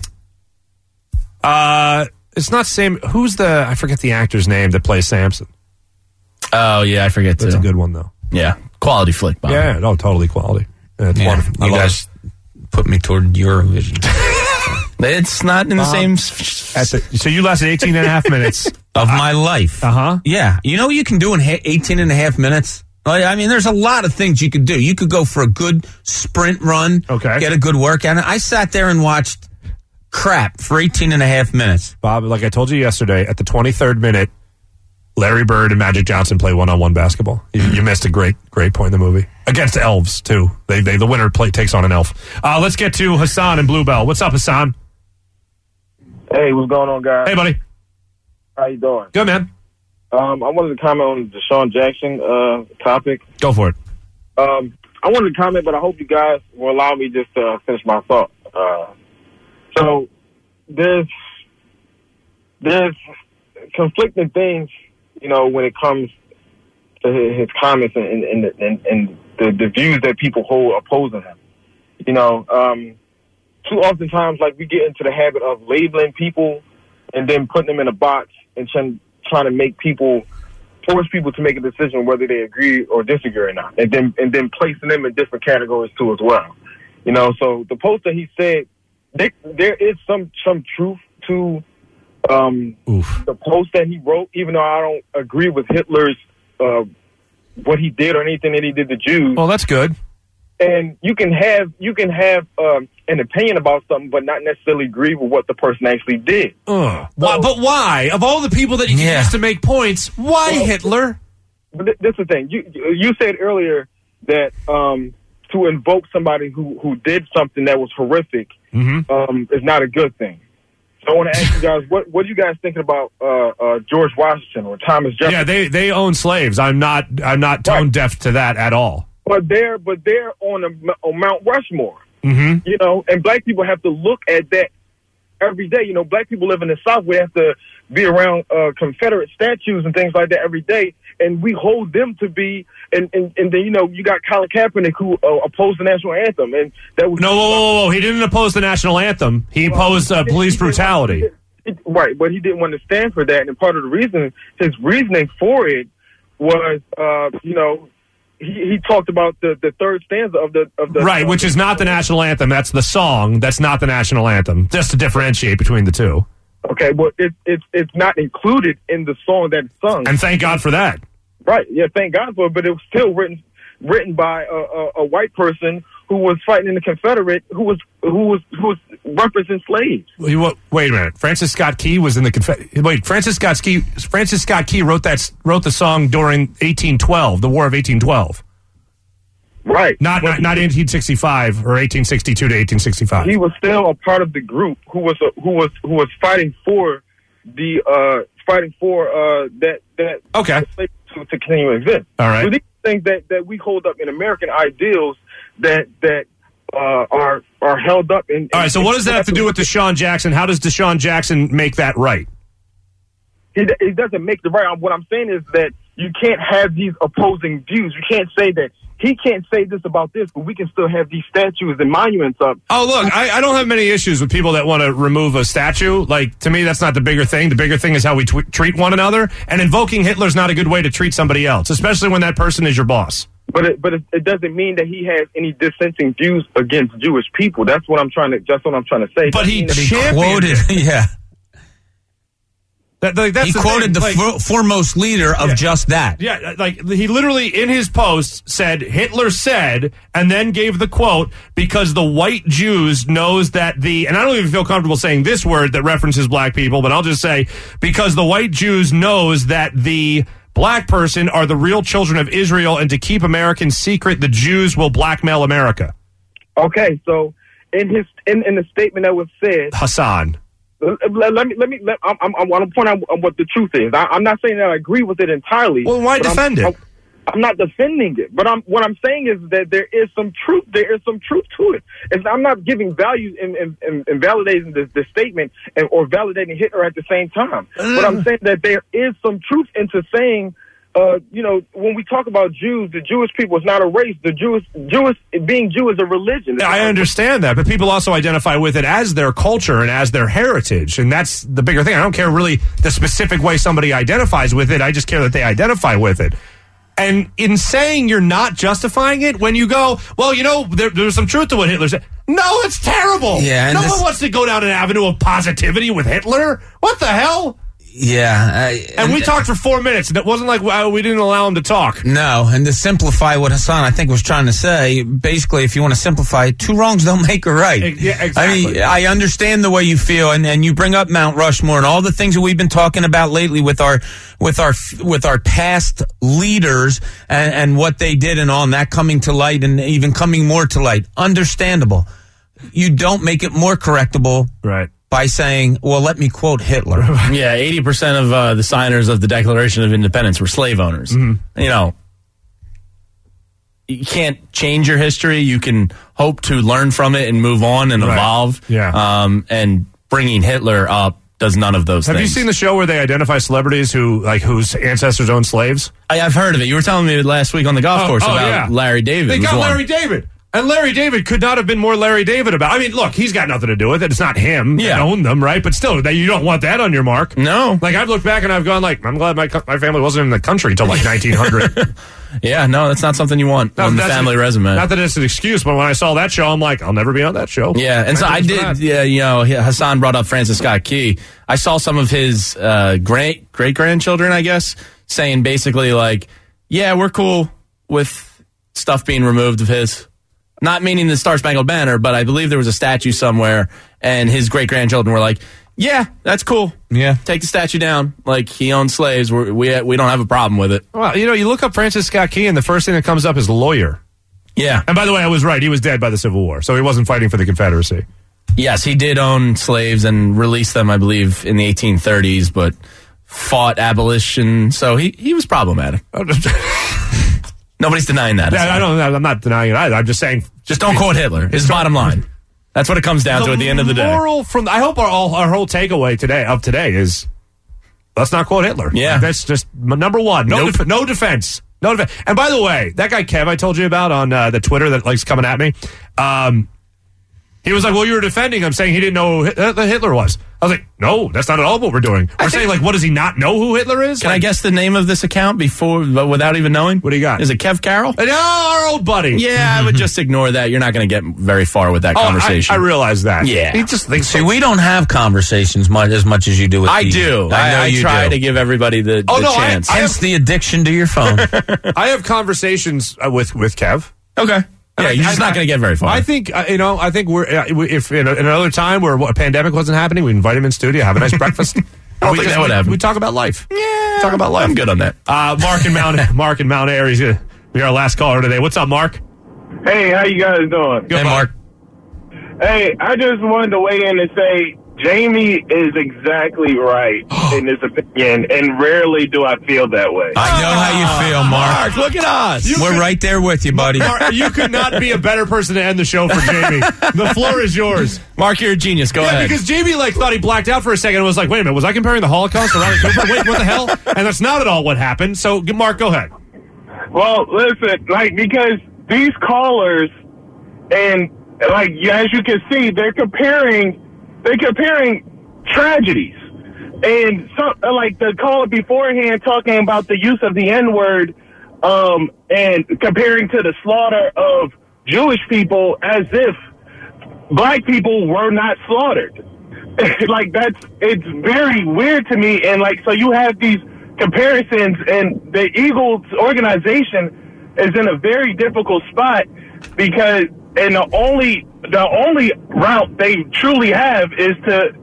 [SPEAKER 2] uh, it's not Sam. Who's the, I forget the actor's name that plays Samson.
[SPEAKER 3] Oh, yeah, I forget too.
[SPEAKER 2] That's a good one, though.
[SPEAKER 3] Yeah, quality flick, Bob.
[SPEAKER 2] Yeah, no, totally quality. Yeah, it's
[SPEAKER 1] Yeah,
[SPEAKER 2] wonderful. I
[SPEAKER 1] you
[SPEAKER 2] love
[SPEAKER 1] guys put me toward Eurovision.
[SPEAKER 3] It's not in the
[SPEAKER 2] Bob,
[SPEAKER 3] same...
[SPEAKER 2] it. At the, so you lasted eighteen and a half minutes.
[SPEAKER 1] Of my life.
[SPEAKER 2] Uh-huh.
[SPEAKER 1] Yeah. You know what you can do in ha- eighteen and a half minutes? Like, I mean, there's a lot of things you could do. You could go for a good sprint run.
[SPEAKER 2] Okay.
[SPEAKER 1] Get a good workout. I sat there and watched crap for eighteen and a half minutes.
[SPEAKER 2] Bob, like I told you yesterday, at the twenty-third minute, Larry Bird and Magic Johnson play one-on-one basketball. You, you missed a great, great point in the movie. Against elves, too. They, they The winner play takes on an elf. Uh, let's get to Hassan and Bluebell. What's up, Hassan?
[SPEAKER 8] Hey, what's going on, guys?
[SPEAKER 2] Hey, buddy.
[SPEAKER 8] How you doing?
[SPEAKER 2] Good, man.
[SPEAKER 8] Um, I wanted to comment on the Deshaun Jackson uh, topic.
[SPEAKER 2] Go for it.
[SPEAKER 8] Um, I wanted to comment, but I hope you guys will allow me just to finish my thought. Uh, so there's there's conflicting things, you know, when it comes to his, his comments and, and, and, and the, the views that people hold opposing him. You know, um, too often times, like, we get into the habit of labeling people and then putting them in a box and trying, trying to make people, force people to make a decision whether they agree or disagree or not, and then and then placing them in different categories too as well. You know, so the post that he said, there, there is some some truth to um, the post that he wrote, even though I don't agree with Hitler's uh, what he did or anything that he did to Jews.
[SPEAKER 2] Well, that's good.
[SPEAKER 8] And you can have you can have um, an opinion about something, but not necessarily agree with what the person actually did.
[SPEAKER 2] Uh, why, but why? Of all the people that you can
[SPEAKER 1] Yeah.
[SPEAKER 2] use to make points, why
[SPEAKER 8] Well,
[SPEAKER 2] Hitler?
[SPEAKER 8] But th- this is the thing. You you said earlier that um, to invoke somebody who, who did something that was horrific
[SPEAKER 2] Mm-hmm.
[SPEAKER 8] um, is not a good thing. So I want to ask you guys, what what are you guys thinking about uh, uh, George Washington or Thomas Jefferson?
[SPEAKER 2] Yeah, they they own slaves. I'm not I'm not tone
[SPEAKER 8] Right.
[SPEAKER 2] deaf to that at all.
[SPEAKER 8] But they're but they're on, a, on Mount Rushmore,
[SPEAKER 2] Mm-hmm.
[SPEAKER 8] you know, and black people have to look at that every day. You know, black people live in the South. We have to be around uh, Confederate statues and things like that every day, and we hold them to be. And, and, and then, you know, you got Colin Kaepernick who uh, opposed the national anthem, and that was
[SPEAKER 2] No, whoa, whoa, whoa! He didn't oppose the national anthem. He opposed uh, police brutality.
[SPEAKER 8] Right, but he didn't want to stand for that, and part of the reason, his reasoning for it was, uh, you know, he, he talked about the, the third stanza of the of the
[SPEAKER 2] Right, which is not the national anthem. That's the song. That's not the national anthem. Just to differentiate between the two.
[SPEAKER 8] Okay, well, it's it's it's not included in the song that's sung.
[SPEAKER 2] And thank God for that.
[SPEAKER 8] Right, yeah, thank God for it, but it was still written written by a, a, a white person who was fighting in the Confederate, who was who was who was representing slaves.
[SPEAKER 2] Wait, what- wait a minute. Francis Scott Key was in the Confe- Wait, Francis Scott Key. Francis Scott Key wrote that wrote the song during eighteen twelve, the War of eighteen twelve.
[SPEAKER 8] Right,
[SPEAKER 2] Not
[SPEAKER 8] But
[SPEAKER 2] not, not eighteen sixty-five or eighteen sixty-two to eighteen sixty-five.
[SPEAKER 8] he was still a part of the group who was a, who was who was fighting for the uh, fighting for uh, that that
[SPEAKER 2] Okay.
[SPEAKER 8] to, to continue to exist.
[SPEAKER 2] All right.
[SPEAKER 8] So these things that, that we hold up in American ideals that that uh, are are held up in.
[SPEAKER 2] All right, so what does that have to do with Deshaun Jackson? How does Deshaun Jackson make that right?
[SPEAKER 8] He, he doesn't make the right. What I'm saying is that you can't have these opposing views. You can't say that he can't say this about this, but we can still have these statues and monuments up.
[SPEAKER 2] Oh, look, I, I don't have many issues with people that want to remove a statue. Like, to me, that's not the bigger thing. The bigger thing is how we tw- treat one another. And invoking Hitler's not a good way to treat somebody else, especially when that person is your boss.
[SPEAKER 8] But it, but it, it doesn't mean that he has any dissenting views against Jewish people. That's what I'm trying to. That's what I'm trying to say.
[SPEAKER 2] But he
[SPEAKER 8] Doesn't mean that
[SPEAKER 2] championed
[SPEAKER 1] Quoted,
[SPEAKER 2] it.
[SPEAKER 1] yeah.
[SPEAKER 2] That, like, that's
[SPEAKER 1] He
[SPEAKER 2] the
[SPEAKER 1] quoted
[SPEAKER 2] thing.
[SPEAKER 1] the
[SPEAKER 2] Like,
[SPEAKER 1] fo- foremost leader of
[SPEAKER 2] Yeah.
[SPEAKER 1] just that.
[SPEAKER 2] Yeah, like he literally in his post said Hitler said, and then gave the quote because the white Jews knows that the, and I don't even feel comfortable saying this word that references black people, but I'll just say because the white Jews knows that the black person are the real children of Israel, and to keep Americans secret, the Jews will blackmail America.
[SPEAKER 8] Okay, so in his in, in the statement that was said,
[SPEAKER 2] Hassan.
[SPEAKER 8] let, let me let me. Let, I'm, I'm, I want to point out what the truth is. I, I'm not saying that I agree with it entirely.
[SPEAKER 2] Well, why
[SPEAKER 8] but
[SPEAKER 2] defend
[SPEAKER 8] I'm,
[SPEAKER 2] it?
[SPEAKER 8] I'm, I'm not defending it, but I'm what I'm saying is that there is some truth. There is some truth to it. It's, I'm not giving value in, in, in, in validating the, the statement and, or validating Hitler at the same time. But I'm saying that there is some truth into saying, uh, you know, when we talk about Jews, the Jewish people is not a race. The Jewish, Jewish being Jew is a religion. It's
[SPEAKER 2] I
[SPEAKER 8] not-
[SPEAKER 2] understand that, but people also identify with it as their culture and as their heritage, and that's the bigger thing. I don't care really the specific way somebody identifies with it. I just care that they identify with it. And in saying you're not justifying it, when you go, well, you know, there, there's some truth to what Hitler said. No, it's terrible.
[SPEAKER 1] Yeah, and
[SPEAKER 2] no
[SPEAKER 1] this-
[SPEAKER 2] one wants to go down an avenue of positivity with Hitler. What the hell?
[SPEAKER 1] Yeah. I,
[SPEAKER 2] And we talked for four minutes, and it wasn't like well, we didn't allow him to talk.
[SPEAKER 1] No, and to simplify what Hassan, I think, was trying to say, basically, if you want to simplify it, two wrongs don't make a right.
[SPEAKER 2] Yeah, exactly.
[SPEAKER 1] I mean, I understand the way you feel, and, and you bring up Mount Rushmore and all the things that we've been talking about lately with our with our with our past leaders and, and what they did and all, and that coming to light and even coming more to light. Understandable. You don't make it more correctable,
[SPEAKER 2] Right.
[SPEAKER 1] by saying, well, let me quote Hitler.
[SPEAKER 3] Yeah, eighty percent of uh, the signers of the Declaration of Independence were slave owners.
[SPEAKER 2] Mm-hmm.
[SPEAKER 3] You know, you can't change your history. You can hope to learn from it and move on and
[SPEAKER 2] Right.
[SPEAKER 3] evolve.
[SPEAKER 2] Yeah.
[SPEAKER 3] Um, and bringing Hitler up does none of those
[SPEAKER 2] Have
[SPEAKER 3] things.
[SPEAKER 2] you seen the show where they identify celebrities who, like, whose ancestors owned slaves?
[SPEAKER 3] I, I've heard of it. You were telling me last week on the golf
[SPEAKER 2] Oh,
[SPEAKER 3] course
[SPEAKER 2] oh,
[SPEAKER 3] about
[SPEAKER 2] yeah.
[SPEAKER 3] Larry David.
[SPEAKER 2] They
[SPEAKER 3] was
[SPEAKER 2] got
[SPEAKER 3] one.
[SPEAKER 2] Larry David. And Larry David could not have been more Larry David about it. I mean, look, he's got nothing to do with it. It's not him
[SPEAKER 3] Yeah.
[SPEAKER 2] that owned them, right? But still, that you don't want that on your mark.
[SPEAKER 3] No.
[SPEAKER 2] Like, I've looked back and I've gone like, I'm glad my co- my family wasn't in the country until like nineteen hundred.
[SPEAKER 3] Yeah, no, that's not something you want
[SPEAKER 2] No,
[SPEAKER 3] on the
[SPEAKER 2] that's
[SPEAKER 3] family
[SPEAKER 2] an-
[SPEAKER 3] resume.
[SPEAKER 2] Not that it's an excuse, but when I saw that show, I'm like, I'll never be on that show.
[SPEAKER 3] Yeah, and so I
[SPEAKER 2] Thank you for
[SPEAKER 3] did.
[SPEAKER 2] that.
[SPEAKER 3] Yeah, you know, Hassan brought up Francis Scott Key. I saw some of his uh, great great grandchildren, I guess, saying basically like, "Yeah, we're cool with stuff being removed of his." Not meaning the Star Spangled Banner, but I believe there was a statue somewhere, and his great grandchildren were like, "Yeah, that's cool.
[SPEAKER 1] Yeah.
[SPEAKER 3] Take the statue down. Like he owned slaves. We're, we we don't have a problem with it."
[SPEAKER 2] Well, you know, you look up Francis Scott Key, and the first thing that comes up is lawyer.
[SPEAKER 3] Yeah.
[SPEAKER 2] And by the way, I was right. He was dead by the Civil War, so he wasn't fighting for the Confederacy.
[SPEAKER 3] Yes, he did own slaves and released them, I believe, in the eighteen thirties, but fought abolition. So he, he was problematic. Nobody's denying that.
[SPEAKER 2] Yeah, I don't. I'm not denying it either. I'm just saying,
[SPEAKER 3] Just don't quote Hitler. Is the bottom line. That's what it comes down to at the end of the day.
[SPEAKER 2] Moral from I hope our all, our whole takeaway today of today is let's not quote Hitler.
[SPEAKER 3] Yeah.
[SPEAKER 2] That's just m- number one. No,
[SPEAKER 3] Nope.
[SPEAKER 2] def- no defense. No defense. And by the way, that guy Kev I told you about on uh, the Twitter that likes coming at me, um, he was like, "Well, you were defending him, saying he didn't know who Hit- uh, Hitler was." I was like, "No, that's not at all what we're doing. We're saying like, what does he not know who Hitler is?"
[SPEAKER 3] Can I
[SPEAKER 2] Like,
[SPEAKER 3] guess the name of this account before, but without even knowing?
[SPEAKER 2] What do you got?
[SPEAKER 3] Is it Kev Carroll?
[SPEAKER 2] And, oh, our old buddy.
[SPEAKER 3] Yeah, I would just ignore that. You're not going to get very far with that
[SPEAKER 2] Oh, I,
[SPEAKER 3] conversation.
[SPEAKER 2] I realize that.
[SPEAKER 3] Yeah.
[SPEAKER 2] He just thinks.
[SPEAKER 1] See, we don't have conversations much, as much as you do with
[SPEAKER 3] I
[SPEAKER 1] these.
[SPEAKER 3] do.
[SPEAKER 1] I know
[SPEAKER 3] I, I
[SPEAKER 1] you
[SPEAKER 3] try
[SPEAKER 1] do.
[SPEAKER 3] to give everybody the,
[SPEAKER 2] Oh,
[SPEAKER 3] the
[SPEAKER 2] no, I-
[SPEAKER 3] chance.
[SPEAKER 2] I-
[SPEAKER 1] Hence the addiction to your phone.
[SPEAKER 2] I have conversations uh, with with Kev.
[SPEAKER 3] okay. Yeah,
[SPEAKER 2] I-
[SPEAKER 3] you're just
[SPEAKER 2] I-
[SPEAKER 3] not going to get very far.
[SPEAKER 2] I think uh, you know. I think we're uh, if in, a, in another time where a pandemic wasn't happening, we invite him in studio, have a nice breakfast.
[SPEAKER 3] I don't
[SPEAKER 2] we
[SPEAKER 3] think
[SPEAKER 2] just-
[SPEAKER 3] that would
[SPEAKER 2] we,
[SPEAKER 3] happen.
[SPEAKER 2] We talk about life.
[SPEAKER 3] yeah,
[SPEAKER 2] talk about life.
[SPEAKER 3] I'm good on that.
[SPEAKER 2] Uh, Mark in Mount Mark in Mount Airy is gonna be our last caller today. What's up, Mark?
[SPEAKER 8] Hey, how you guys doing?
[SPEAKER 2] Good,
[SPEAKER 3] Hey, Mark.
[SPEAKER 8] Hey, I just wanted to weigh in and say Jamie is exactly right in his opinion, and rarely do I feel that way.
[SPEAKER 1] I know how you feel, Mark.
[SPEAKER 3] Look at us.
[SPEAKER 2] You
[SPEAKER 1] We're
[SPEAKER 2] could-
[SPEAKER 1] right there with you, buddy.
[SPEAKER 2] Mark, you could not be a better person to end the show for Jamie. The floor is yours.
[SPEAKER 3] Mark, you're a genius. Go
[SPEAKER 2] Yeah,
[SPEAKER 3] ahead.
[SPEAKER 2] because Jamie like thought he blacked out for a second and was like, "Wait a minute, was I comparing the Holocaust to Riley Cooper? Wait, what the hell?" And that's not at all what happened. So, Mark, go ahead.
[SPEAKER 8] Well, listen, like, because these callers, and like, as you can see, they're comparing, they're comparing tragedies. And some, like the caller beforehand talking about the use of the N-word, um, and comparing to the slaughter of Jewish people as if black people were not slaughtered. Like, that's, it's very weird to me. And like, so you have these comparisons, and the Eagles organization is in a very difficult spot because, and the only, the only route they truly have is to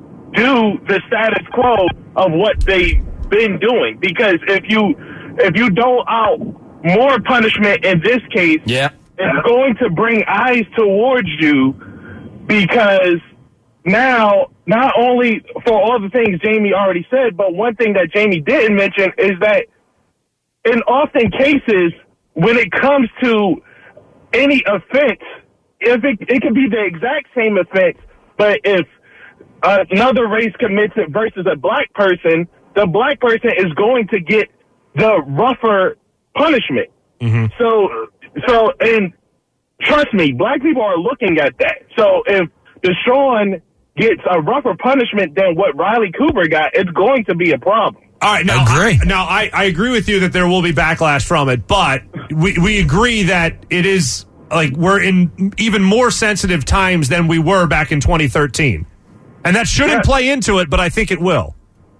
[SPEAKER 8] do the status quo of what they've been doing. Because if you, if you dole out more punishment in this case,
[SPEAKER 3] yeah.
[SPEAKER 8] it's going to bring eyes towards you, because now, not only for all the things Jamie already said, but one thing that Jamie didn't mention is that in often cases, when it comes to any offense, if it, it could be the exact same offense, but if uh, another race commits it versus a black person, the black person is going to get the rougher punishment.
[SPEAKER 2] Mm-hmm.
[SPEAKER 8] So, so, and trust me, black people are looking at that. So if Deshaun gets a rougher punishment than what Riley Cooper got, it's going to be a problem.
[SPEAKER 2] All right, now,
[SPEAKER 1] Agree.
[SPEAKER 2] I, now I, I agree with you that there will be backlash from it, but we, we agree that it is like we're in even more sensitive times than we were back in twenty thirteen. And that shouldn't
[SPEAKER 8] Yeah.
[SPEAKER 2] play into it, but I think it will.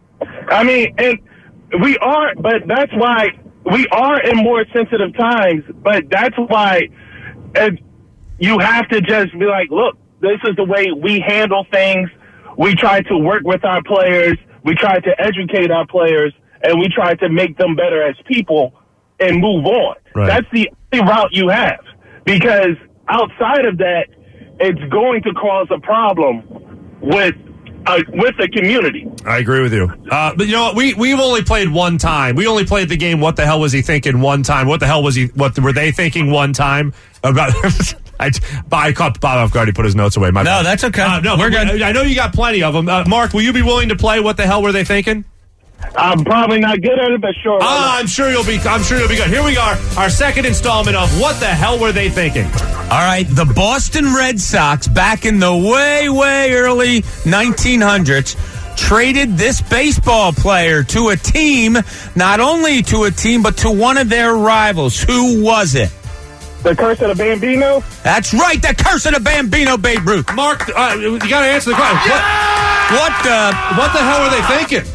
[SPEAKER 8] I mean, and we are, but that's why we are in more sensitive times, but that's why uh, you have to just be like, look, this is the way we handle things. We try to work with our players. We try to educate our players, and we try to make them better as people and move on.
[SPEAKER 2] Right.
[SPEAKER 8] That's the only route you have, because outside of that, it's going to cause a problem with uh, with the community.
[SPEAKER 2] I agree with you. Uh, but you know what? We, we've only played one time. We only played the game, what the hell was he thinking one time? What the hell was he, what were they thinking one time? About, I, I caught Bob off guard. He put his notes away. My
[SPEAKER 1] No,
[SPEAKER 2] bad.
[SPEAKER 1] that's okay.
[SPEAKER 2] Uh, no,
[SPEAKER 1] We're
[SPEAKER 2] but
[SPEAKER 1] good.
[SPEAKER 2] I know you got plenty of them. Uh, Mark, will you be willing to play What the Hell Were They Thinking?
[SPEAKER 7] I'm probably not good at it, but sure.
[SPEAKER 2] Ah, I'm sure you'll be. I'm sure you'll be good. Here we are, our second installment of What the Hell Were They Thinking?
[SPEAKER 1] All right, the Boston Red Sox, back in the way, way early nineteen hundreds, traded this baseball player to a team, not only to a team, but to one of their rivals. Who was it?
[SPEAKER 7] The Curse of the Bambino?
[SPEAKER 1] That's right, the Curse of the Bambino, Babe Ruth.
[SPEAKER 2] Mark, uh, you got to answer the question.
[SPEAKER 1] Yeah! What, what, uh,
[SPEAKER 2] what the hell were they thinking?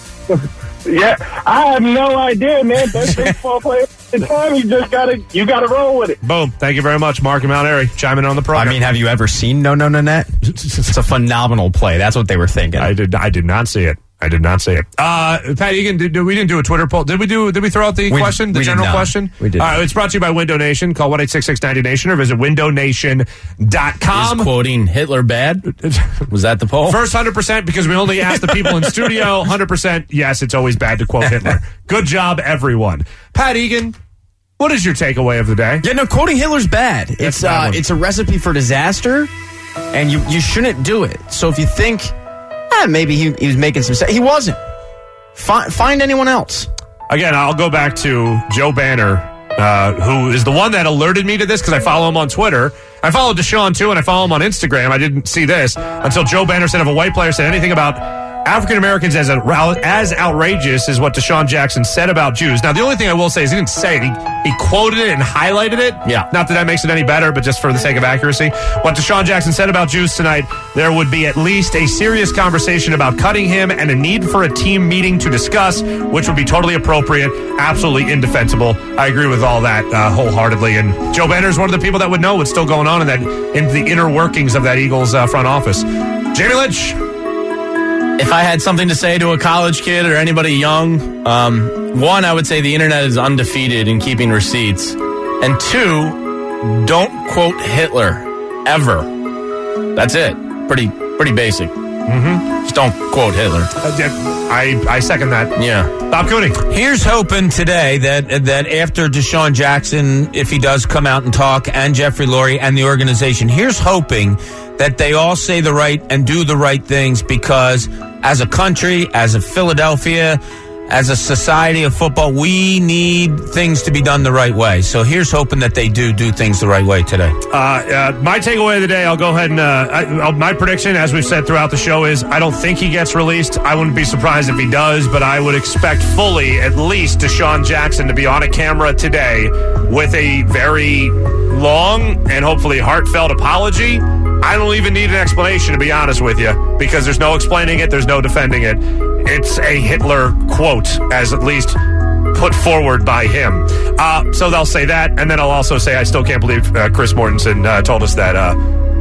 [SPEAKER 7] Yeah, I have no idea, man. Best baseball player in time. You just gotta, you gotta roll with it.
[SPEAKER 2] Boom. Thank you very much, Mark and Mount Airy, chiming in on the program.
[SPEAKER 9] I mean, have you ever seen No No Nanette? It's a phenomenal play. That's what they were thinking.
[SPEAKER 2] I did. I did not see it. I did not see it. Uh, Pat Egan, did, we didn't do a Twitter poll. Did we do? Did we throw out the
[SPEAKER 9] we,
[SPEAKER 2] question, the general question?
[SPEAKER 9] We did.
[SPEAKER 2] All right, it's brought to you by Window Nation. Call one eight six six ninety nation or visit window nation dot com.
[SPEAKER 3] Is quoting Hitler bad? Was that the poll?
[SPEAKER 2] First one hundred percent because we only asked the people in studio. one hundred percent yes, it's always bad to quote Hitler. Good job, everyone. Pat Egan, what is your takeaway of the day?
[SPEAKER 9] Yeah, no, quoting Hitler's bad.
[SPEAKER 2] That's
[SPEAKER 9] it's
[SPEAKER 2] a bad
[SPEAKER 9] uh,
[SPEAKER 2] one.
[SPEAKER 9] it's a recipe for disaster, and you, you shouldn't do it. So if you think, eh, maybe he, he was making some sense, he wasn't. Find, find anyone else.
[SPEAKER 2] Again, I'll go back to Joe Banner, uh, who is the one that alerted me to this because I follow him on Twitter. I follow Deshaun, too, and I follow him on Instagram. I didn't see this until Joe Banner said if a white player said anything about African Americans as a, as outrageous as what Deshaun Jackson said about Jews. Now, the only thing I will say is he didn't say it. He, he quoted it and highlighted it.
[SPEAKER 9] Yeah.
[SPEAKER 2] Not that that makes it any better, but just for the sake of accuracy. What Deshaun Jackson said about Jews tonight, there would be at least a serious conversation about cutting him and a need for a team meeting to discuss, which would be totally appropriate, absolutely indefensible. I agree with all that uh, wholeheartedly. And Joe Banner is one of the people that would know what's still going on in that in the inner workings of that Eagles uh, front office. Jamie Lynch.
[SPEAKER 3] If I had something to say to a college kid or anybody young, um, one, I would say the internet is undefeated in keeping receipts. And two, don't quote Hitler, ever. That's it. Pretty pretty basic.
[SPEAKER 2] Mm-hmm.
[SPEAKER 3] Just don't quote Hitler.
[SPEAKER 2] Uh, yeah, I, I second that.
[SPEAKER 3] Yeah.
[SPEAKER 2] Bob Cooney.
[SPEAKER 1] Here's hoping today that that after Deshaun Jackson, if he does come out and talk, and Jeffrey Lurie and the organization, here's hoping that they all say the right and do the right things, because as a country, as a Philadelphia, as a society of football, we need things to be done the right way. So here's hoping that they do do things the right way today.
[SPEAKER 2] Uh, uh, my takeaway of the day, I'll go ahead and uh, I, my prediction, as we've said throughout the show, is I don't think he gets released. I wouldn't be surprised if he does, but I would expect fully at least Deshaun Jackson to be on a camera today with a very long and hopefully heartfelt apology. I don't even need an explanation, to be honest with you, because there's no explaining it, there's no defending it. It's a Hitler quote, as at least put forward by him. Uh, so they'll say that, and then I'll also say I still can't believe uh, Chris Mortensen uh, told us that uh,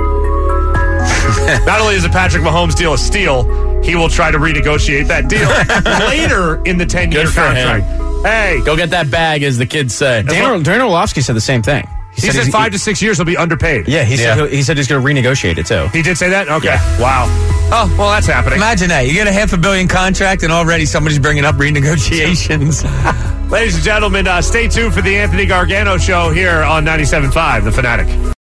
[SPEAKER 2] not only is the Patrick Mahomes deal a steal, he will try to renegotiate that deal later in the ten-year
[SPEAKER 3] Good for
[SPEAKER 2] contract.
[SPEAKER 3] him.
[SPEAKER 2] Hey,
[SPEAKER 3] Go get that bag, as the kids say.
[SPEAKER 9] Dan, Dan Orlovsky said the same thing.
[SPEAKER 2] he said
[SPEAKER 9] he's-
[SPEAKER 2] five to six years he'll be underpaid.
[SPEAKER 9] Yeah, he
[SPEAKER 1] Yeah.
[SPEAKER 9] said he said he's going to renegotiate it too.
[SPEAKER 2] He did say that? Okay.
[SPEAKER 9] Yeah.
[SPEAKER 2] Wow. Oh, well, that's happening.
[SPEAKER 1] Imagine that. You get a half a billion contract and already somebody's bringing up renegotiations.
[SPEAKER 2] Ladies and gentlemen, uh, stay tuned for the Anthony Gargano Show here on ninety-seven point five, The Fanatic.